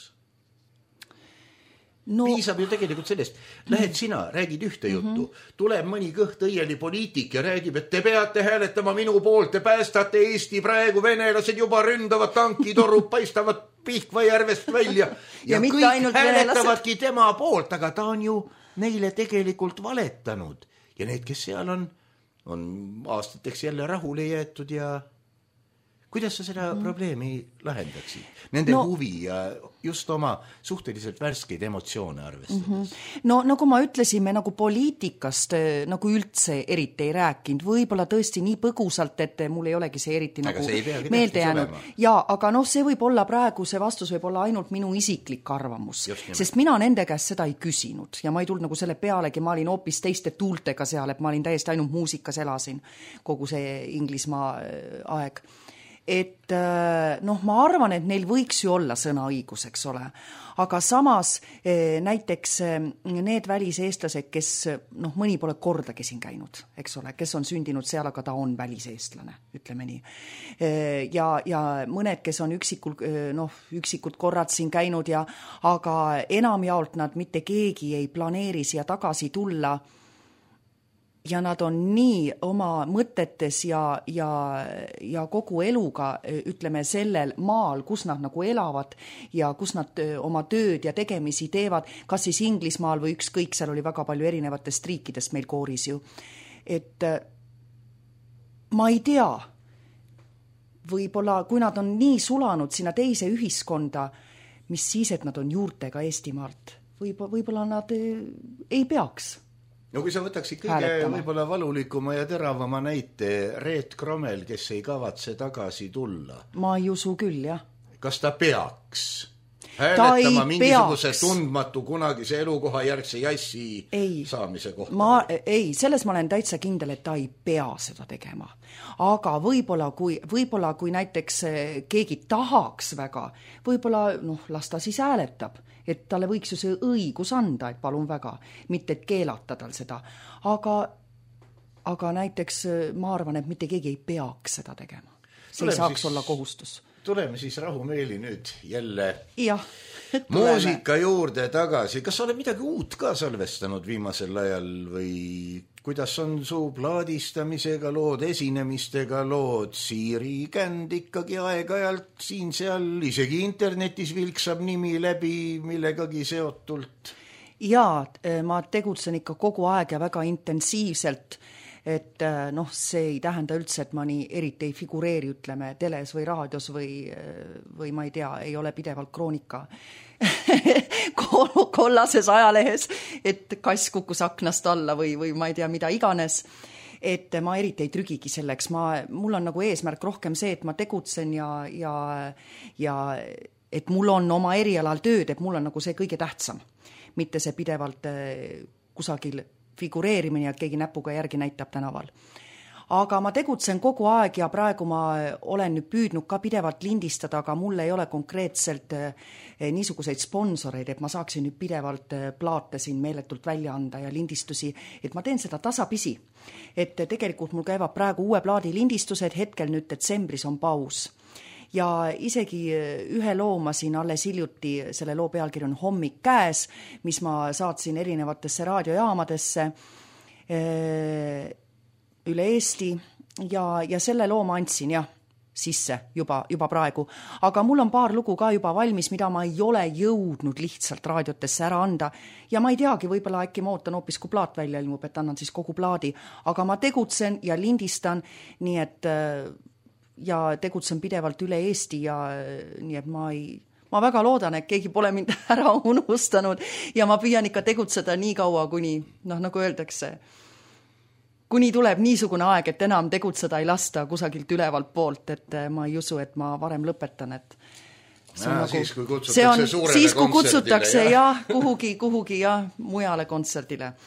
No. Piisab ju tegelikult sellest. Lähed sina, räägid ühte juttu. Tuleb mõni kõht õieli poliitik ja räägib, et te peate hääletama minu poolt, te päästate Eesti praegu, venelased juba ründavad, tankitorud paistavad Pihkva järvest välja ja kõik hääletavadki tema poolt, aga ta on ju neile tegelikult valetanud. Ja need, kes seal on aastateks jälle rahule jäetud ja kuidas sa seda probleemi lahendaksid? Nende huvi ja just oma suhteliselt värskeid emotsioone arvestades. No nagu ma ütlesin, me nagu poliitikast nagu üldse eriti ei rääkinud. Võib-olla tõesti nii põgusalt, et mul ei olegi see eriti nagu meelde jäänud. Ja, aga noh, see võib olla praegu, see vastus võib olla ainult minu isiklik arvamus. Sest mina nende käest seda ei küsinud ja ma ei tulnud nagu selle pealegi, ma olin hoopis teiste tuultega seal, et ma olin täiesti ainult muusikas elasin kogu see Inglismaa aeg. Et noh, ma arvan, et neil võiks ju olla sõnaõigus, eks ole. Aga samas näiteks need väliseestlased, kes noh, mõni pole kordagi siin käinud, eks ole, kes on sündinud seal, aga ta on väliseestlane, ütleme nii. Ja mõned, kes on üksikud korrad siin käinud aga enamjaolt nad mitte keegi ei planeeri siia tagasi tulla. Ja nad on nii oma mõtetes ja kogu eluga, ütleme, sellel maal, kus nad nagu elavad ja kus nad oma tööd ja tegemisi teevad, kas siis Inglismaal või ükskõik, seal oli väga palju erinevatest riikidest meil kooris ju. Et ma ei tea, võib-olla kui nad on nii sulanud sinna teise ühiskonda, mis siis, et nad on juurtega Eestimaalt, võib-olla nad ei peaks. No kui sa võtaksid kõige võib-olla valulikuma ja teravama näite Reet Krommel, kes ei kavatse tagasi tulla. Ma ei usu küll, jah. Kas ta peaks hääletama mingisuguse tundmatu kunagise elukoha järgse jassi saamise kohta? Selles ma olen täitsa kindel, et ta ei pea seda tegema. Aga võib-olla kui näiteks keegi tahaks väga, võib-olla las ta siis hääletab. Et talle võiks ju see õigus anda, et palun väga, mitte et keelata tal seda. Aga aga näiteks ma arvan, et mitte keegi ei peaks seda tegema. See ei saaks olla kohustus. Tuleme siis rahumeeli nüüd jälle tuleme. Muusika juurde tagasi. Kas sa oled midagi uut ka salvestanud viimasel ajal või kuidas on su plaadistamisega lood, esinemistega lood? Siiri Känd ikkagi aeg-ajalt siin-seal, isegi internetis vilksab nimi läbi millegagi seotult. Jaa, ma tegutsen ikka kogu aeg ja väga intensiivselt, et see ei tähenda üldse, et ma nii eriti ei figureeri, ütleme, teles või raadios või ma ei tea, ei ole pidevalt kroonika kollases ajalehes, et kass kukkus aknast alla või ma ei tea, mida iganes. Et ma eriti ei trügigi selleks. Mul on nagu eesmärk rohkem see, et ma tegutsen ja et mul on oma erialal tööd, et mul on nagu see kõige tähtsam. Mitte see pidevalt kusagil figureerimine, et keegi näpuga järgi näitab tänaval. Aga ma tegutsen kogu aeg ja praegu ma olen nüüd püüdnud ka pidevalt lindistada, aga mul ei ole konkreetselt niisuguseid sponsoreid, et ma saaksin nüüd pidevalt plaate siin meeletult välja anda ja lindistusi, et ma teen seda tasapisi. Et tegelikult mul käivad praegu uue plaadi lindistused, hetkel nüüd detsembris on paus. Ja isegi ühe loo ma siin alles hiljuti, selle loo pealkiri on Hommik käes, mis ma saatsin erinevatesse raadiojaamadesse üle Eesti ja selle loo ma andsin sisse juba praegu. Aga mul on paar lugu ka juba valmis, mida ma ei ole jõudnud lihtsalt raadiotesse ära anda. Ja ma ei teagi, võib-olla äkki ma ootan hoopis, kui plaat välja ilmub, et annan siis kogu plaadi. Aga ma tegutsen ja lindistan, nii et ja tegutsen pidevalt üle Eesti ja nii et ma väga loodan, et keegi pole mind ära unustanud ja ma püüan ikka tegutseda nii kaua, kuni, nagu öeldakse, kuni tuleb niisugune aeg, et enam tegutseda ei lasta kusagilt ülevalt poolt, et ma ei usu, et ma varem lõpetan, et siis, kui kutsutakse suurele siis, kui kutsutakse kuhugi mujale kontserdile.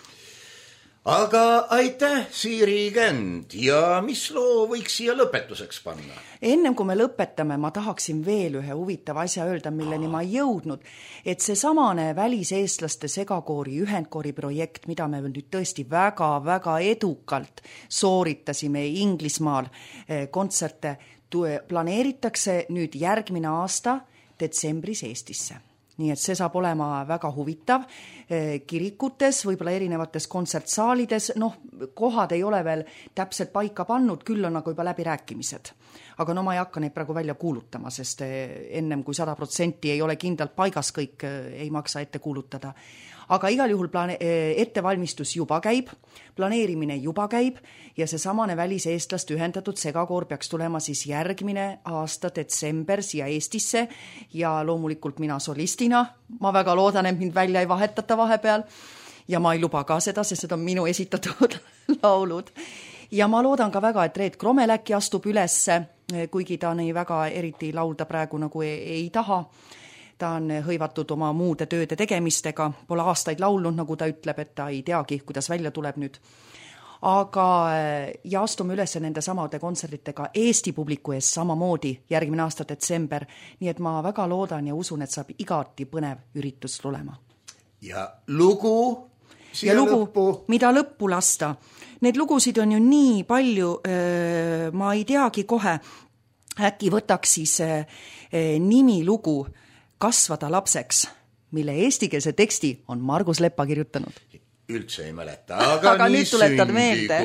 Aga aitäh, Siiri Känd, ja mis loo võiks siia lõpetuseks panna? Ennem kui me lõpetame, ma tahaksin veel ühe huvitava asja öelda, milleni ma ei jõudnud, et see samane väliseestlaste segakoori ühendkoori projekt, mida me nüüd tõesti väga-väga edukalt sooritasime Inglismaal kontserte, planeeritakse nüüd järgmine aasta detsembris Eestisse. Nii et see saab olema väga huvitav kirikutes, võib-olla erinevates kontsertsaalides, kohad ei ole veel täpselt paika pannud, küll on nagu juba läbirääkimised. Aga ma ei hakka neid praegu välja kuulutama, sest ennem kui 100% ei ole kindlalt paigas kõik, ei maksa ette kuulutada. Aga igal juhul ettevalmistus juba käib, planeerimine juba käib ja see samane väliseestlaste ühendatud segakoor peaks tulema siis järgmine aasta detsember siia Eestisse ja loomulikult mina solistina. Ma väga loodan, et mind välja ei vahetata vahepeal ja ma ei luba ka seda, sest seda on minu esitatud laulud. Ja ma loodan ka väga, et Reet Kromel äkki astub ülesse, kuigi ta nii väga eriti laulda praegu nagu ei taha. Ta on hõivatud oma muude tööde tegemistega, pole aastaid laulnud, nagu ta ütleb, et ta ei teagi, kuidas välja tuleb nüüd. Aga ja astume üles nende samade kontserditega Eesti publiku ees samamoodi järgmine aasta detsember, nii et ma väga loodan ja usun, et saab igati põnev üritus tulema. Ja lugu siia lõppu? Mida lõppu lasta? Need lugusid on ju nii palju, ma ei teagi kohe, äkki võtaks siis nimi lugu Kasvada lapseks, mille eestikeelse teksti on Margus Leppa kirjutanud. Üldse ei mäleta, aga nii nüüd tuletad meelde.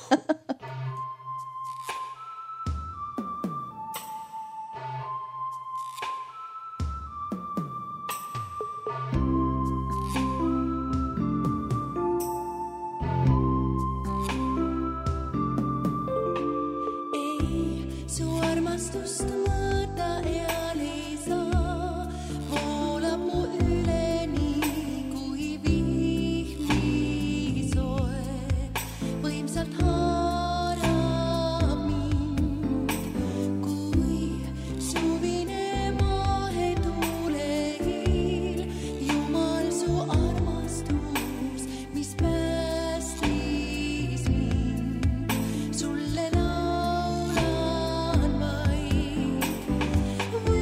Su armastust mõõta eal ei saa. Sulle laulan vaid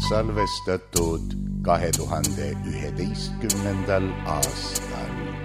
salvestatud 2011. aastal.